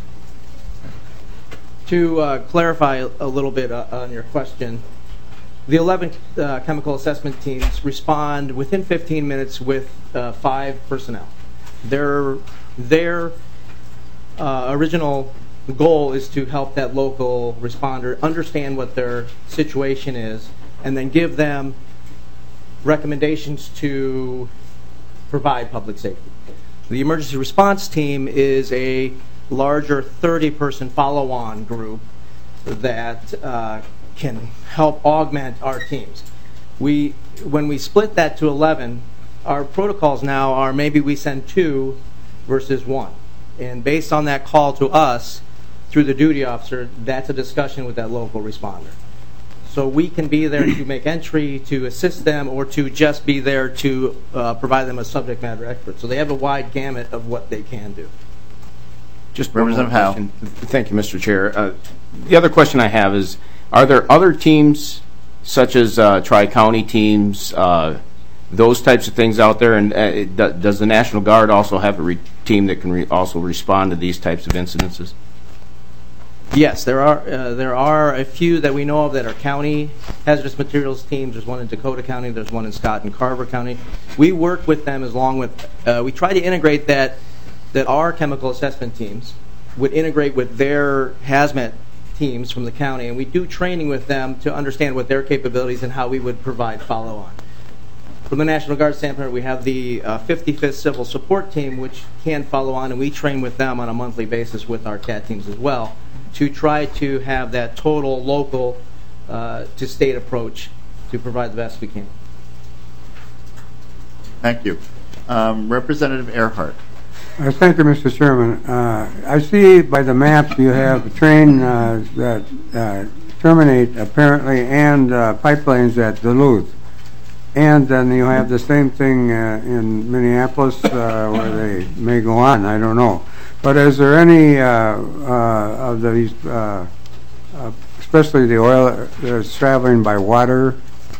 Q: To uh, clarify a little bit uh, on your question, the eleven uh, chemical assessment teams respond within fifteen minutes with uh, five personnel. Their their uh, original goal is to help that local responder understand what their situation is and then give them recommendations to provide public safety. The emergency response team is a larger thirty-person follow-on group that uh, can help augment our teams. We, when we split that to eleven, our protocols now are maybe we send two versus one. And based on that call to us through the duty officer, that's a discussion with that local responder. So we can be there to make entry, to assist them, or to just be there to uh, provide them a subject matter expert. So they have a wide gamut of what they can do.
D: Just Representative Howe. Thank you, Mister Chair. Uh, the other question I have is, are there other teams, such as uh, Tri-County teams, uh, those types of things out there, and uh, does the National Guard also have a re team that can re also respond to these types of incidences?
Q: Yes, there are uh, there are a few that we know of that are county hazardous materials teams. There's one in Dakota County. There's one in Scott and Carver County. We work with them as long with uh, we try to integrate that that our chemical assessment teams would integrate with their hazmat teams from the county, and we do training with them to understand what their capabilities and how we would provide follow-on. From the National Guard standpoint, we have the uh, fifty-fifth Civil Support Team, which can follow on, and we train with them on a monthly basis with our CAT teams as well to try to have that total local uh, to state approach to provide the best we can.
A: Thank you. Um, Representative Earhart.
I: Uh, thank you, Mister Chairman. Uh, I see by the maps you have a train uh, that uh, terminate apparently and uh, pipelines at Duluth. And then you have the same thing uh, in Minneapolis uh, where they may go on, I don't know. But is there any uh, uh, of these, uh, uh, especially the oil that's traveling by water?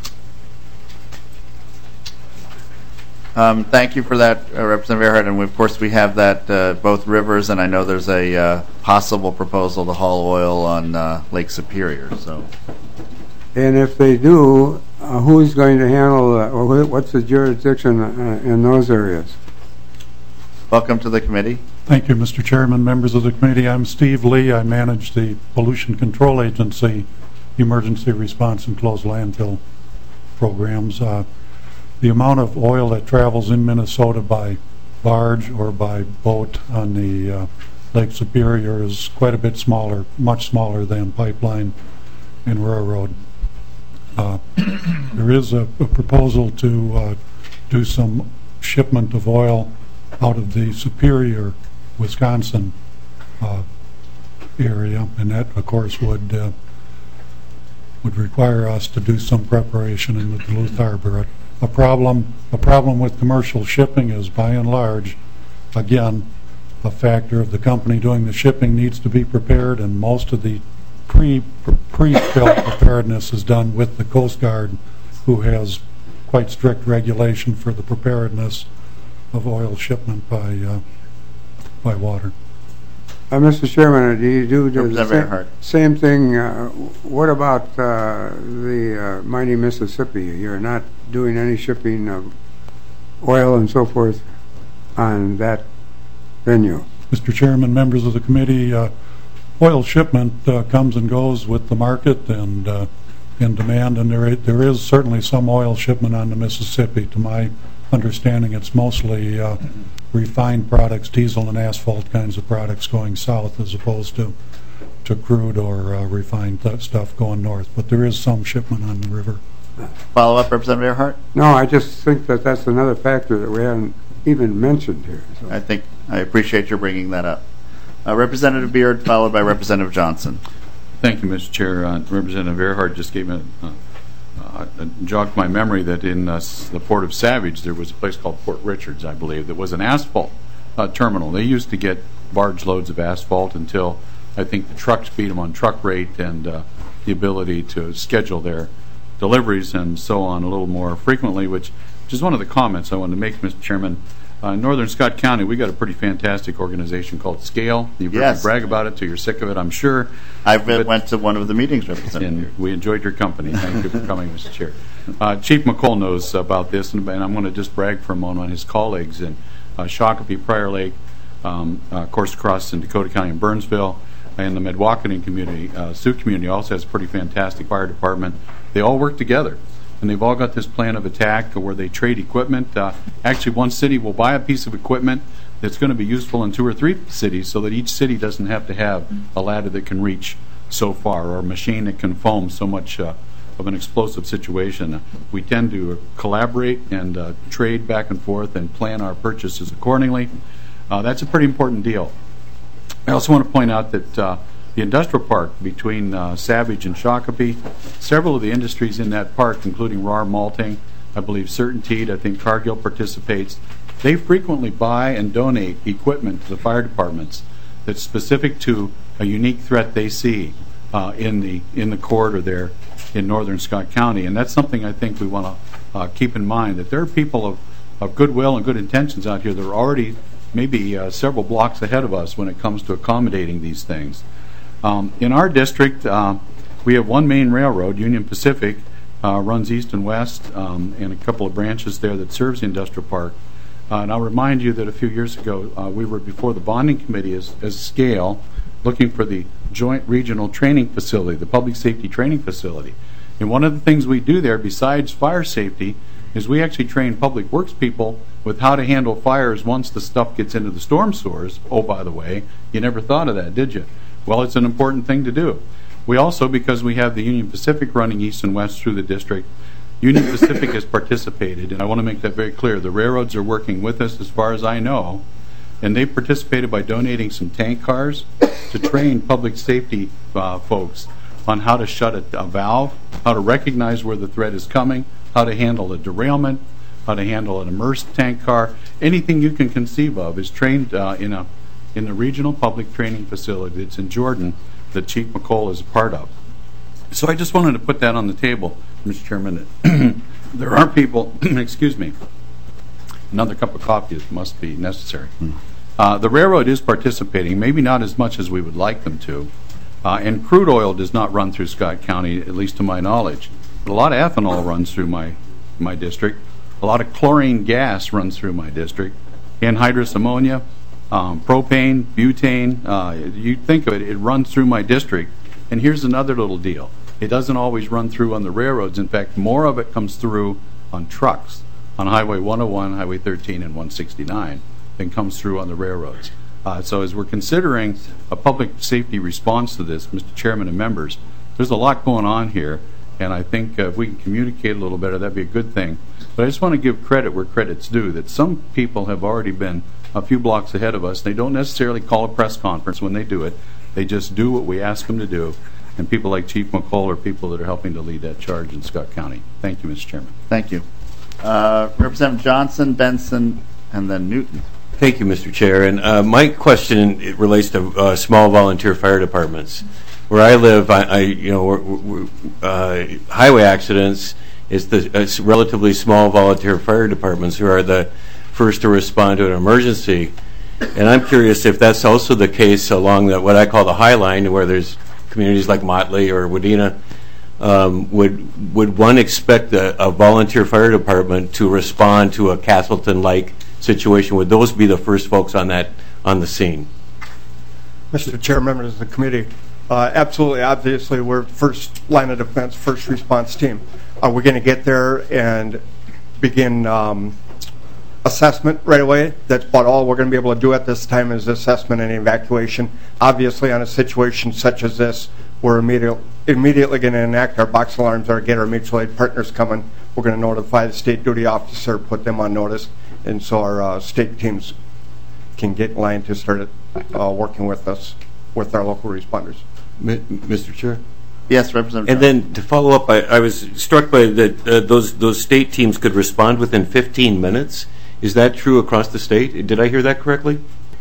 A: Um, thank you for that, uh, Representative Earhart. And we, of course, we have that uh, both rivers, and I know there's a uh, possible proposal to haul oil on uh, Lake Superior. So,
I: and if they do, uh, who's going to handle, uh, or what's the jurisdiction uh, in those areas?
A: Welcome to the committee.
R: Thank you, Mister Chairman, members of the committee. I'm Steve Lee. I manage the Pollution Control Agency emergency response and closed landfill programs. Uh, the amount of oil that travels in Minnesota by barge or by boat on the uh, Lake Superior is quite a bit smaller, much smaller than pipeline and railroad. Uh, there is a, a proposal to uh, do some shipment of oil out of the Superior, Wisconsin uh, area, and that, of course, would uh, would require us to do some preparation in the Duluth Harbor. A, a problem, a problem with commercial shipping is, by and large, again, a factor of the company doing the shipping needs to be prepared, and most of the pre pre-built preparedness is done with the Coast Guard, who has quite strict regulation for the preparedness of oil shipment by uh, by water.
I: Uh, Mister Chairman, do you do the
A: same,
I: same thing? Uh, what about uh, the uh, mighty Mississippi? You're not doing any shipping of oil and so forth on that venue?
R: Mister Chairman, members of the committee, uh, oil shipment uh, comes and goes with the market and uh, in demand, and there there is certainly some oil shipment on the Mississippi. To my understanding, it's mostly uh, refined products, diesel and asphalt kinds of products going south as opposed to to crude or uh, refined th- stuff going north. But there is some shipment on the river.
A: Follow up, Representative Earhart?
I: No, I just think that that's another factor that we haven't even mentioned here. So.
A: I think I appreciate your bringing that up. Uh, Representative Beard, followed by Representative Johnson.
F: Thank you, Mister Chair. Uh, Representative Earhart just gave me a, uh, uh, jogged my memory that in uh, the Port of Savage there was a place called Port Richards, I believe, that was an asphalt uh, terminal. They used to get barge loads of asphalt until I think the trucks beat them on truck rate and uh, the ability to schedule their deliveries and so on a little more frequently, which, which is one of the comments I wanted to make, Mister Chairman. Uh, in Northern Scott County, we got a pretty fantastic organization called SCALE. You've heard
A: Yes.
F: me brag about it till you're sick of it, I'm sure.
A: I
F: But-
A: went to one of the meetings, Representative.
F: and we enjoyed your company. Thank you for coming, Mister Chair. Uh, Chief McCall knows about this, and, and I'm going to just brag for a moment on his colleagues in uh, Shakopee, Prior Lake, um, uh, Course Cross in Dakota County and Burnsville, and the Medwakaning community. Uh, Sioux community also has a pretty fantastic fire department. They all work together, and they've all got this plan of attack where they trade equipment. Uh, actually, one city will buy a piece of equipment that's going to be useful in two or three cities so that each city doesn't have to have a ladder that can reach so far or a machine that can foam so much uh, of an explosive situation. We tend to collaborate and uh, trade back and forth and plan our purchases accordingly. Uh, that's a pretty important deal. I also want to point out that uh, the industrial park between uh, Savage and Shakopee, several of the industries in that park, including R A R Malting, I believe Certainteed, I think Cargill participates, they frequently buy and donate equipment to the fire departments that's specific to a unique threat they see uh, in the in the corridor there in Northern Scott County. And that's something I think we want to uh, keep in mind, that there are people of, of goodwill and good intentions out here that are already maybe uh, several blocks ahead of us when it comes to accommodating these things. Um, in our district, uh, we have one main railroad, Union Pacific, uh, runs east and west, um, and a couple of branches there that serves the industrial park. Uh, and I'll remind you that a few years ago, uh, we were before the bonding committee as, as SCALE, looking for the joint regional training facility, the public safety training facility. And one of the things we do there, besides fire safety, is we actually train public works people with how to handle fires once the stuff gets into the storm sewers. Oh, by the way, you never thought of that, did you? Well, it's an important thing to do. We also, because we have the Union Pacific running east and west through the district, Union Pacific has participated, and I want to make that very clear. The railroads are working with us as far as I know, and they participated by donating some tank cars to train public safety uh, folks on how to shut a, a valve, how to recognize where the threat is coming, how to handle a derailment, how to handle an immersed tank car. Anything you can conceive of is trained uh, in a in the regional public training facility that's in Jordan that Chief McCall is a part of. So I just wanted to put that on the table, Mister Chairman. There are people, excuse me, another cup of coffee must be necessary. Uh, the railroad is participating, maybe not as much as we would like them to, uh, and crude oil does not run through Scott County, at least to my knowledge. But a lot of ethanol runs through my, my district. A lot of chlorine gas runs through my district, anhydrous ammonia, um, propane, butane. Uh, you think of it, it runs through my district. And here's another little deal. It doesn't always run through on the railroads. In fact, more of it comes through on trucks, on Highway one oh one, Highway thirteen, and one sixty-nine than comes through on the railroads. Uh, so as we're considering a public safety response to this, Mister Chairman and members, there's a lot going on here, and I think uh, if we can communicate a little better, that'd be a good thing. But I just want to give credit where credit's due, that some people have already been a few blocks ahead of us. They don't necessarily call a press conference when they do it. They just do what we ask them to do. And people like Chief McCall are people that are helping to lead that charge in Scott County. Thank you, Mister Chairman.
A: Thank you. Uh, Representative Johnson, Benson, and then Newton.
S: Thank you, Mister Chair. And uh, my question it relates to uh, small volunteer fire departments. Where I live, I, I you know, we're, we're, uh, highway accidents is the it's relatively small volunteer fire departments who are the first to respond to an emergency. And I'm curious if that's also the case along the, what I call the High Line, where there's communities like Motley or Wadena um, would would one expect a, a volunteer fire department to respond to a Castleton-like situation? Would those be the first folks on that on the scene?
P: Mister Chair, members of the committee, uh, absolutely, obviously, we're first line of defense, first response team. Are we going to get there and begin um, assessment right away? That's about all we're going to be able to do at this time is assessment and evacuation. Obviously, on a situation such as this, we're immediate, immediately going to enact our box alarms or get our mutual aid partners coming. We're going to notify the state duty officer, put them on notice, and so our uh, state teams can get in line to start uh, working with us, with our local responders.
S: Mister Chair?
A: Yes, Representative.
S: And then to follow up, I, I was struck by that uh, those those state teams could respond within fifteen minutes. Is that true across the state? Did I hear that correctly?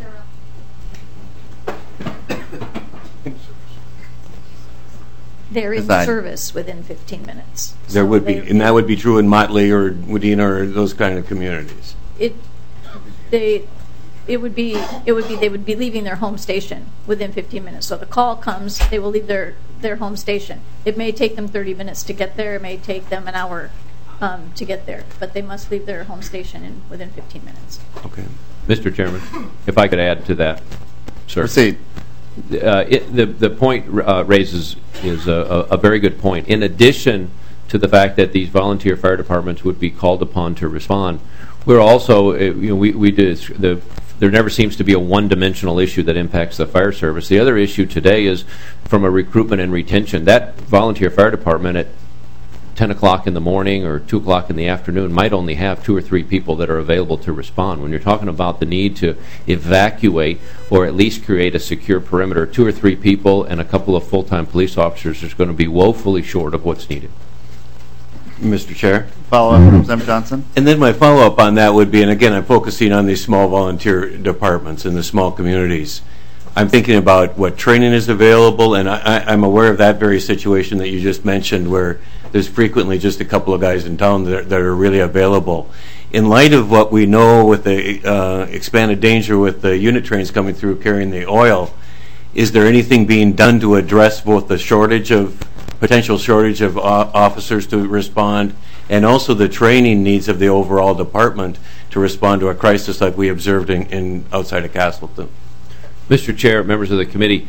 L: They're in
S: Aside.
L: service within fifteen minutes.
S: There
L: So
S: would be,
L: they-
S: and that would be true in Motley or Wadena or those kind of communities.
L: It, they, it would be, it would be, they would be leaving their home station within fifteen minutes. So the call comes, they will leave their, their home station. It may take them thirty minutes to get there. It may take them an hour um, to get there, but they must leave their home station in within fifteen minutes.
S: Okay.
O: Mister Chairman, if I could add to that, sir.
A: Proceed.
O: Uh, it, the the point uh, raises is a, a very good point. In addition to the fact that these volunteer fire departments would be called upon to respond, we're also uh, you know we we did the there never seems to be a one-dimensional issue that impacts the fire service. The other issue today is from a recruitment and retention. That volunteer fire department at ten o'clock in the morning or two o'clock in the afternoon might only have two or three people that are available to respond. When you're talking about the need to evacuate or at least create a secure perimeter, two or three people and a couple of full-time police officers is going to be woefully short of what's needed.
S: Mister Chair?
A: Follow up, Representative Johnson.
S: And then my follow-up on that would be, and again, I'm focusing on these small volunteer departments in the small communities. I'm thinking about what training is available, and I, I, I'm aware of that very situation that you just mentioned where there's frequently just a couple of guys in town that, that are really available. In light of what we know with the uh, expanded danger with the unit trains coming through carrying the oil, is there anything being done to address both the shortage of, potential shortage of uh, officers to respond and also the training needs of the overall department to respond to a crisis like we observed in, in outside of Castleton?
O: Mister Chair, members of the committee,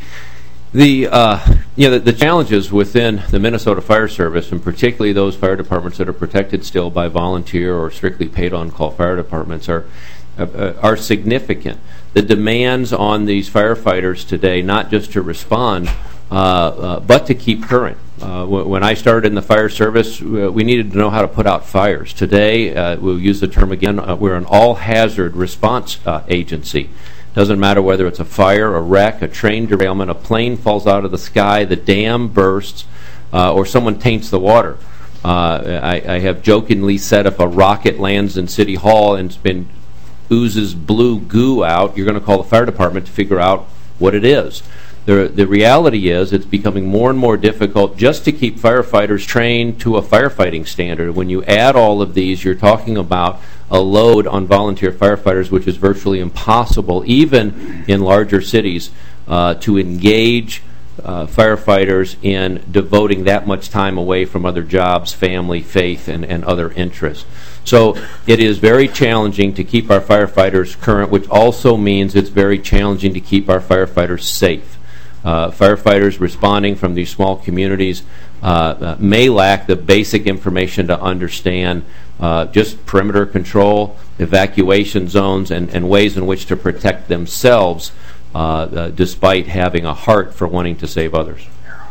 O: the uh, you know the, the challenges within the Minnesota Fire Service, and particularly those fire departments that are protected still by volunteer or strictly paid on-call fire departments, are uh, are significant. The demands on these firefighters today, not just to respond, uh, uh, but to keep current. Uh, w- when I started in the fire service, uh, we needed to know how to put out fires. Today, uh, we'll use the term again, uh, we're an all-hazard response uh, agency. Doesn't matter whether it's a fire, a wreck, a train derailment, a plane falls out of the sky, the dam bursts, uh, or someone taints the water. Uh, I, I have jokingly said if a rocket lands in City Hall and it's been oozes blue goo out, you're going to call the fire department to figure out what it is. The, the reality is it's becoming more and more difficult just to keep firefighters trained to a firefighting standard. When you add all of these, you're talking about a load on volunteer firefighters which is virtually impossible, even in larger cities, uh, to engage uh, firefighters in devoting that much time away from other jobs, family, faith, and, and other interests. So it is very challenging to keep our firefighters current, which also means it's very challenging to keep our firefighters safe. Uh, firefighters responding from these small communities uh, uh, may lack the basic information to understand uh, just perimeter control, evacuation zones, and, and ways in which to protect themselves uh, uh, despite having a heart for wanting to save others.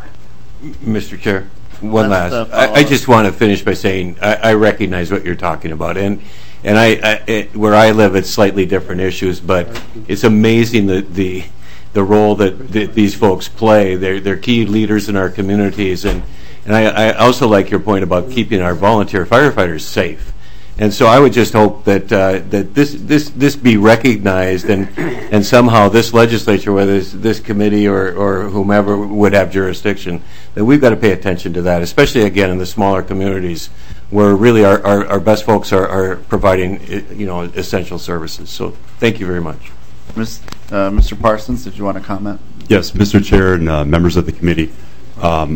S: Mister Chair, one
A: That's
S: last.
A: the
S: I, I just want to finish by saying I, I recognize what you're talking about, and and I, I it, where I live, it's slightly different issues, but it's amazing the the the role that, that these folks play. They're they're key leaders in our communities, and and I, I also like your point about keeping our volunteer firefighters safe. And so I would just hope that uh, that this this this be recognized, and and somehow this legislature, whether it's this committee or, or whomever would have jurisdiction, that we've got to pay attention to that, especially again in the smaller communities where really our, our, our best folks are, are providing you know essential services. So thank you very much.
A: Miz, uh, Mister Parsons, did you want to comment?
N: Yes, Mister Chair and uh, members of the committee. Um,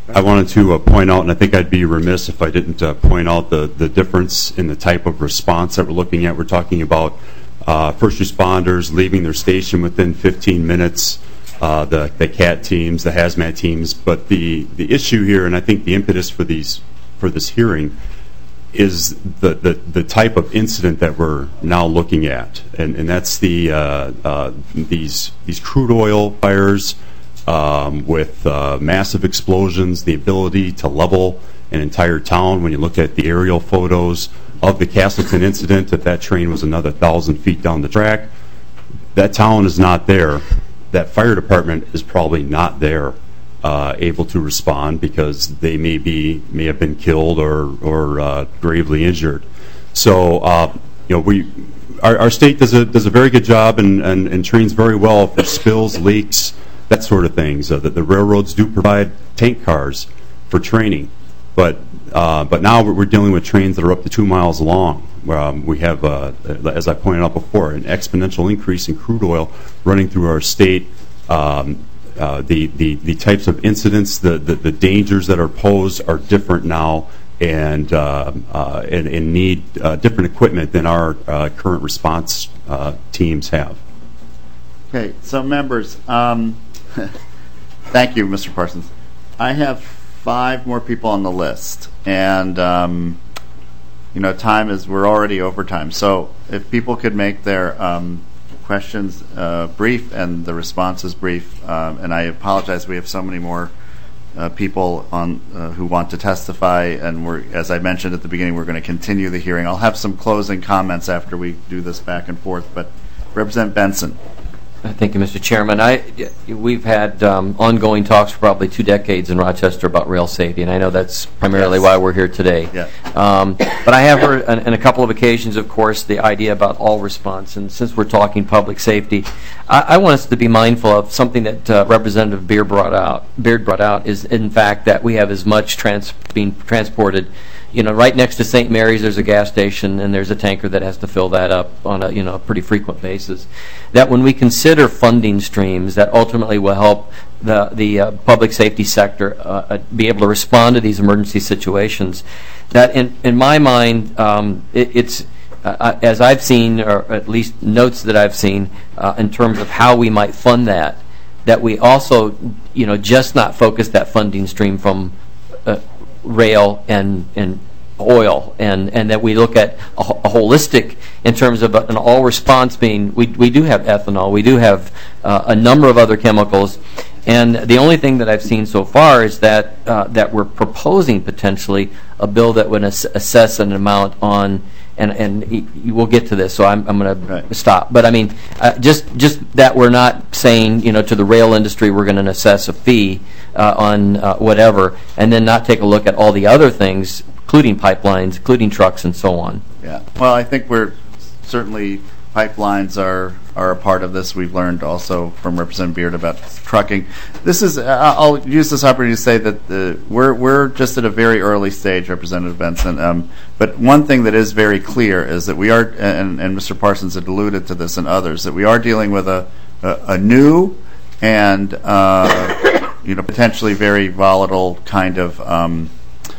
N: I wanted to uh, point out, and I think I'd be remiss if I didn't uh, point out the, the difference in the type of response that we're looking at. We're talking about uh, first responders leaving their station within fifteen minutes, uh, the, the C A T teams, the hazmat teams. But the, the issue here, and I think the impetus for these for this hearing, is the, the, the type of incident that we're now looking at, and, and that's the uh, uh, these these crude oil fires um, with uh, massive explosions, the ability to level an entire town. When you look at the aerial photos of the Castleton incident, if that train was another thousand feet down the track, that town is not there. That fire department is probably not there. Uh, able to respond because they may be may have been killed or or uh, gravely injured. So uh, you know we our, our state does a does a very good job and, and, and trains very well for spills, leaks, that sort of things. Uh, the, the railroads do provide tank cars for training, but uh, but now we're, we're dealing with trains that are up to two miles long. Um, we have, uh, as I pointed out before, an exponential increase in crude oil running through our state. Um, Uh, the, the, the types of incidents, the, the, the dangers that are posed are different now and, uh, uh, and, and need uh, different equipment than our uh, current response uh, teams have.
A: Okay, so members, um, thank you, Mister Parsons. I have five more people on the list, and um, you know, time is, we're already over time. So if people could make their um, questions uh, brief and the responses brief, um, and I apologize, we have so many more uh, people on uh, who want to testify, and we're, as I mentioned at the beginning, we're going to continue the hearing. I'll have some closing comments after we do this back and forth, but Representative Benson.
E: Thank you, Mister Chairman. I, we've had um, ongoing talks for probably two decades in Rochester about rail safety, and I know that's primarily yes. why we're here today.
A: Yeah.
E: Um, but I have heard on, on a couple of occasions, of course, the idea about all response. And since we're talking public safety, I, I want us to be mindful of something that uh, Representative Beard brought out. Beard brought out is, in fact, that we have as much trans being transported. You know, right next to Saint Mary's, there's a gas station, and there's a tanker that has to fill that up on a you know a pretty frequent basis. That when we consider funding streams that ultimately will help the the uh, public safety sector uh, be able to respond to these emergency situations, that in in my mind, um, it, it's uh, as I've seen, or at least notes that I've seen, uh, in terms of how we might fund that, that we also you know just not focus that funding stream from Uh, rail and, and oil, and, and that we look at a, a holistic in terms of an all response being, we, we do have ethanol, we do have uh, a number of other chemicals, and the only thing that I've seen so far is that uh, that we're proposing potentially a bill that would ass assess an amount on, and and you will get to this, so I'm, I'm going
A: right.
E: to stop. But I mean, uh, just just that we're not saying, you know, to the rail industry we're going to assess a fee uh, on uh, whatever, and then not take a look at all the other things, including pipelines, including trucks, and so on.
A: Yeah. Well, I think we're certainly pipelines are are a part of this. We've learned also from Representative Beard about trucking. This is uh, I'll use this opportunity to say that the, we're we're just at a very early stage, Representative Benson. Um, but one thing that is very clear is that we are, and, and Mister Parsons had alluded to this and others, that we are dealing with a a, a new and uh, you know potentially very volatile kind of um,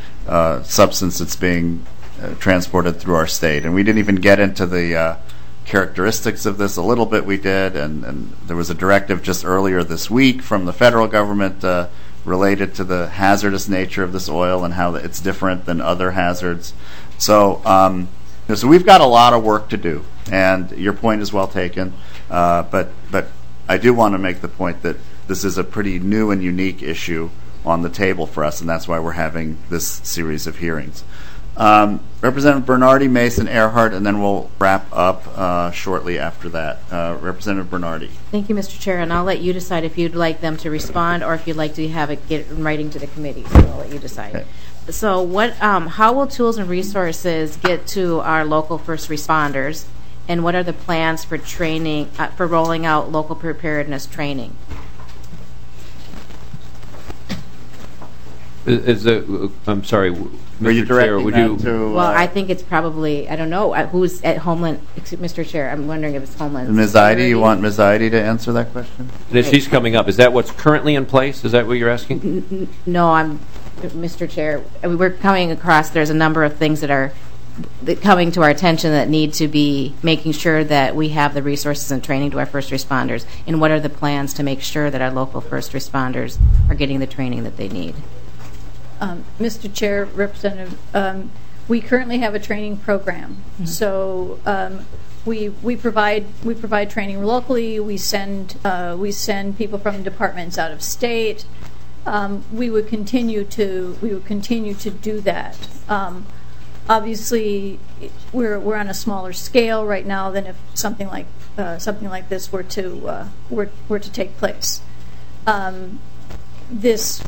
A: uh, substance that's being uh, transported through our state, and we didn't even get into the uh, characteristics of this. A little bit we did, and, and there was a directive just earlier this week from the federal government uh, related to the hazardous nature of this oil and how it's different than other hazards. So, um, so we've got a lot of work to do, and your point is well taken. Uh, but but I do want to make the point that this is a pretty new and unique issue on the table for us, and that's why we're having this series of hearings. Um, Representative Bernardi, Mason, Earhart, and then we'll wrap up uh, shortly after that. Uh, Representative Bernardi.
C: Thank you, Mister Chair, and I'll let you decide if you'd like them to respond or if you'd like to have it get in writing to the committee. So I'll let you decide.
A: Okay.
C: So, what? Um, how will tools and resources get to our local first responders, and what are the plans for training uh, for rolling out local preparedness training?
O: Is, is the, I'm sorry,
A: Are you
O: Mister Chair,
A: directing
O: would
A: that
O: you?
A: to? Uh,
C: Well, I think it's probably, I don't know, uh, who's at Homeland, excuse- Mister Chair, I'm wondering if it's Homeland
A: Miz Eide,
C: Security.
A: you want Miz Eide to answer that question?
O: And as she's coming up, is that what's currently in place? Is that what you're asking?
C: N- n- No, I'm, Mister Chair, I mean, we're coming across, there's a number of things that are that coming to our attention that need to be making sure that we have the resources and training to our first responders, and what are the plans to make sure that our local first responders are getting the training that they need.
L: Um, Mister Chair, Representative, um, we currently have a training program. Mm-hmm. So um, we we provide we provide training locally. We send uh, we send people from departments out of state. Um, we would continue to we would continue to do that. Um, obviously, we're we're on a smaller scale right now than if something like uh, something like this were to uh, were were to take place. Um, this.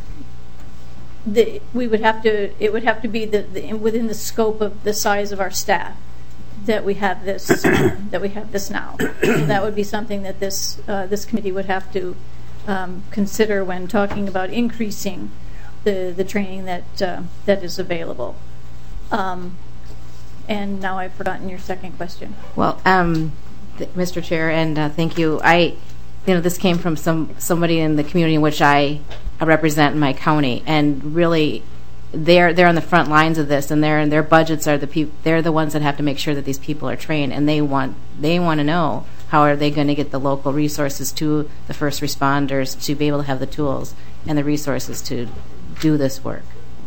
L: The, we would have to. It would have to be the, the within the scope of the size of our staff that we have this uh, that we have this now. So that would be something that this uh, this committee would have to um, consider when talking about increasing the the training that uh, that is available. Um, and now I've forgotten your second question.
C: Well, um, th- Mister Chair, and uh, thank you. I, you know, this came from some somebody in the community in which I. I represent in my county, and really, they're they're on the front lines of this, and their their budgets are the peop- they're the ones that have to make sure that these people are trained, and they want they want to know how are they going to get the local resources to the first responders to be able to have the tools and the resources to do this work.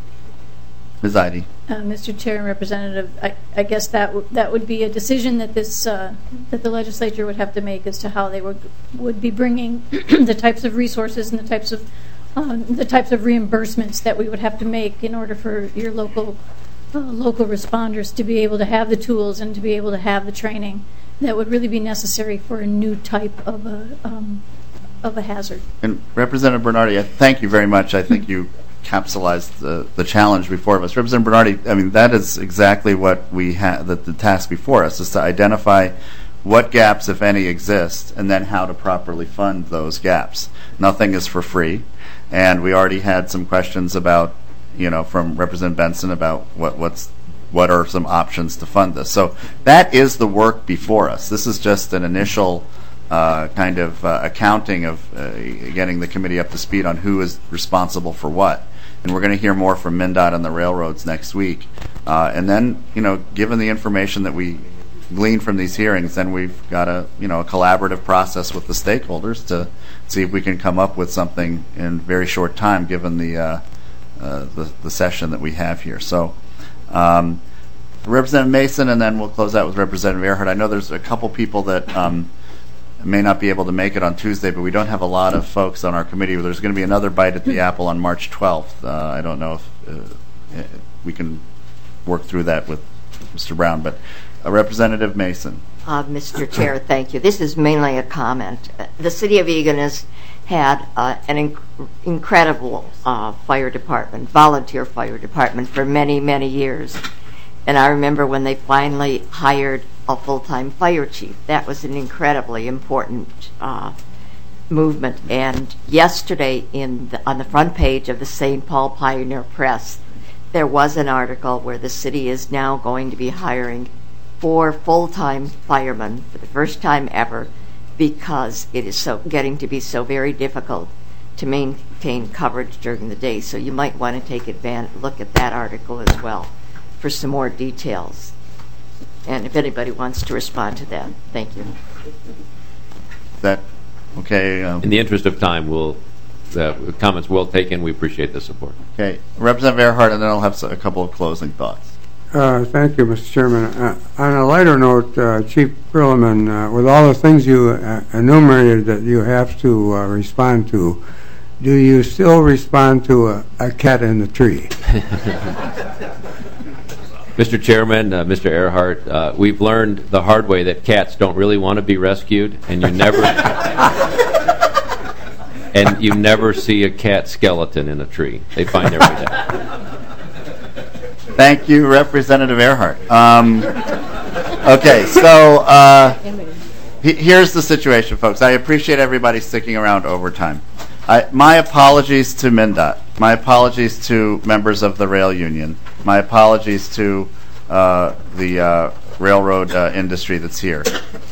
A: Miz Eide.
L: Uh, Mister Chair and Representative, I, I guess that w- that would be a decision that this uh, that the legislature would have to make as to how they would would be bringing the types of resources and the types of uh, the types of reimbursements that we would have to make in order for your local uh, local responders to be able to have the tools and to be able to have the training that would really be necessary for a new type of a um, of a hazard.
A: And Representative Bernardi, I thank you very much. I think you capsulized the, the challenge before us. Representative Bernardi, I mean, that is exactly what we have, the, the task before us is to identify what gaps, if any, exist, and then how to properly fund those gaps. Nothing is for free, and we already had some questions about, you know, from Representative Benson about what what's what are some options to fund this. So that is the work before us. This is just an initial uh, kind of uh, accounting of uh, getting the committee up to speed on who is responsible for what. And we're going to hear more from MnDOT and the railroads next week. Uh, and then, you know, given the information that we glean from these hearings, then we've got a, you know, a collaborative process with the stakeholders to see if we can come up with something in very short time, given the uh, uh, the, the session that we have here. So, um, Representative Mason, and then we'll close out with Representative Earhart. I know there's a couple people that um, may not be able to make it on Tuesday, but we don't have a lot of folks on our committee. There's going to be another bite at the apple on March twelfth. Uh, I don't know if uh, we can work through that with Mister Brown, but uh, Representative Mason.
T: Uh, Mister Chair, thank you. This is mainly a comment. Uh, the City of Eagan has had uh, an inc- incredible uh, fire department, volunteer fire department for many, many years. And I remember when they finally hired a full-time fire chief. That was an incredibly important uh, movement. And yesterday, in the, on the front page of the Saint Paul Pioneer Press, there was an article where the city is now going to be hiring four full-time firemen for the first time ever, because it is so getting to be so very difficult to maintain coverage during the day. So you might want to take advantage, look at that article as well for some more details. And if anybody wants to respond to that, thank you.
A: Is that okay? Um,
O: In the interest of time, we'll, the comments well taken. We appreciate the support.
A: Okay. Representative Earhart, and then I'll have a couple of closing thoughts.
I: Uh, thank you, Mister Chairman. Uh, on a lighter note, uh, Chief Perlman, uh, with all the things you uh, enumerated that you have to uh, respond to, do you still respond to a, a cat in the tree?
O: Mister Chairman, uh, Mister Earhart, uh, we've learned the hard way that cats don't really want to be rescued, and you never and you never see a cat skeleton in a tree. They find their way down.
A: Thank you, Representative Earhart. Um, okay, so uh, he, here's the situation, folks. I appreciate everybody sticking around overtime. I, my apologies to MnDOT. my apologies to members of the rail union. My apologies to uh, the uh, railroad uh, industry that's here.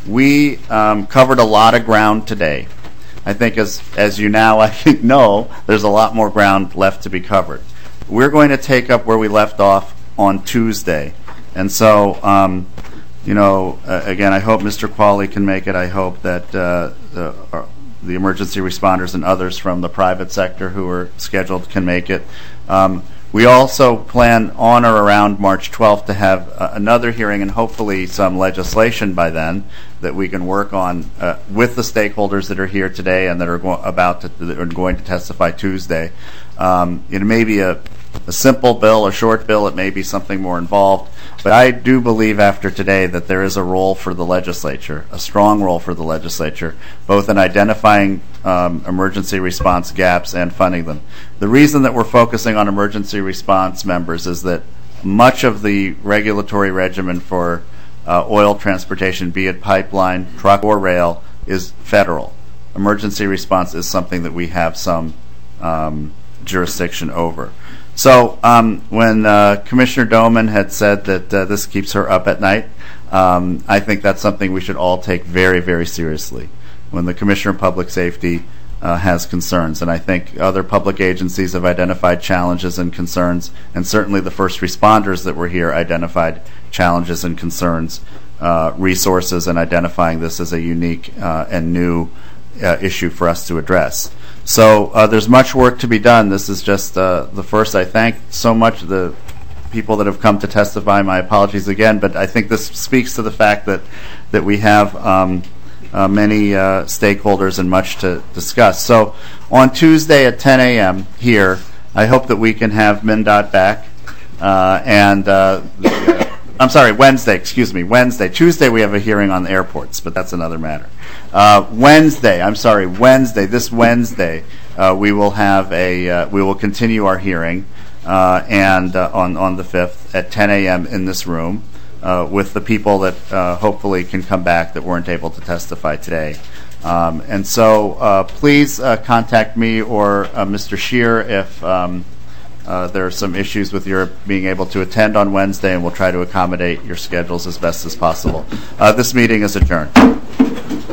A: We um, covered a lot of ground today. I think as, as you now I think know, there's a lot more ground left to be covered. We're going to take up where we left off on Tuesday. And so, um, you know, uh, again, I hope Mister Qualley can make it. I hope that uh, the, uh, the emergency responders and others from the private sector who are scheduled can make it. Um, we also plan on or around March twelfth to have uh, another hearing and hopefully some legislation by then that we can work on uh, with the stakeholders that are here today and that are go- about to, that are going to testify Tuesday. Um, it may be a, a simple bill, a short bill. It may be something more involved. But I do believe after today that there is a role for the legislature, a strong role for the legislature, both in identifying um, emergency response gaps and funding them. The reason that we're focusing on emergency response, members, is that much of the regulatory regimen for uh, oil transportation, be it pipeline, truck, or rail, is federal. Emergency response is something that we have some um, jurisdiction over. So um, when uh, Commissioner Doman had said that uh, this keeps her up at night, um, I think that's something we should all take very, very seriously when the Commissioner of Public Safety uh, has concerns. And I think other public agencies have identified challenges and concerns, and certainly the first responders that were here identified challenges and concerns, uh, resources, and identifying this as a unique uh, and new uh, issue for us to address. So uh, there's much work to be done. This is just uh, the first. I thank so much the people that have come to testify. My apologies again, but I think this speaks to the fact that, that we have um, uh, many uh, stakeholders and much to discuss. So on Tuesday at ten a.m. here, I hope that we can have MnDOT back. Uh, and uh, the, uh, I'm sorry, Wednesday, excuse me, Wednesday. Tuesday we have a hearing on the airports, but that's another matter. Uh, Wednesday, I'm sorry, Wednesday, this Wednesday, uh, we will have a, uh, we will continue our hearing uh, and uh, on, on the fifth at ten a.m. in this room uh, with the people that uh, hopefully can come back that weren't able to testify today. Um, and so uh, please uh, contact me or uh, Mister Scheer if um, uh, there are some issues with your being able to attend on Wednesday, and we'll try to accommodate your schedules as best as possible. Uh, this meeting is adjourned.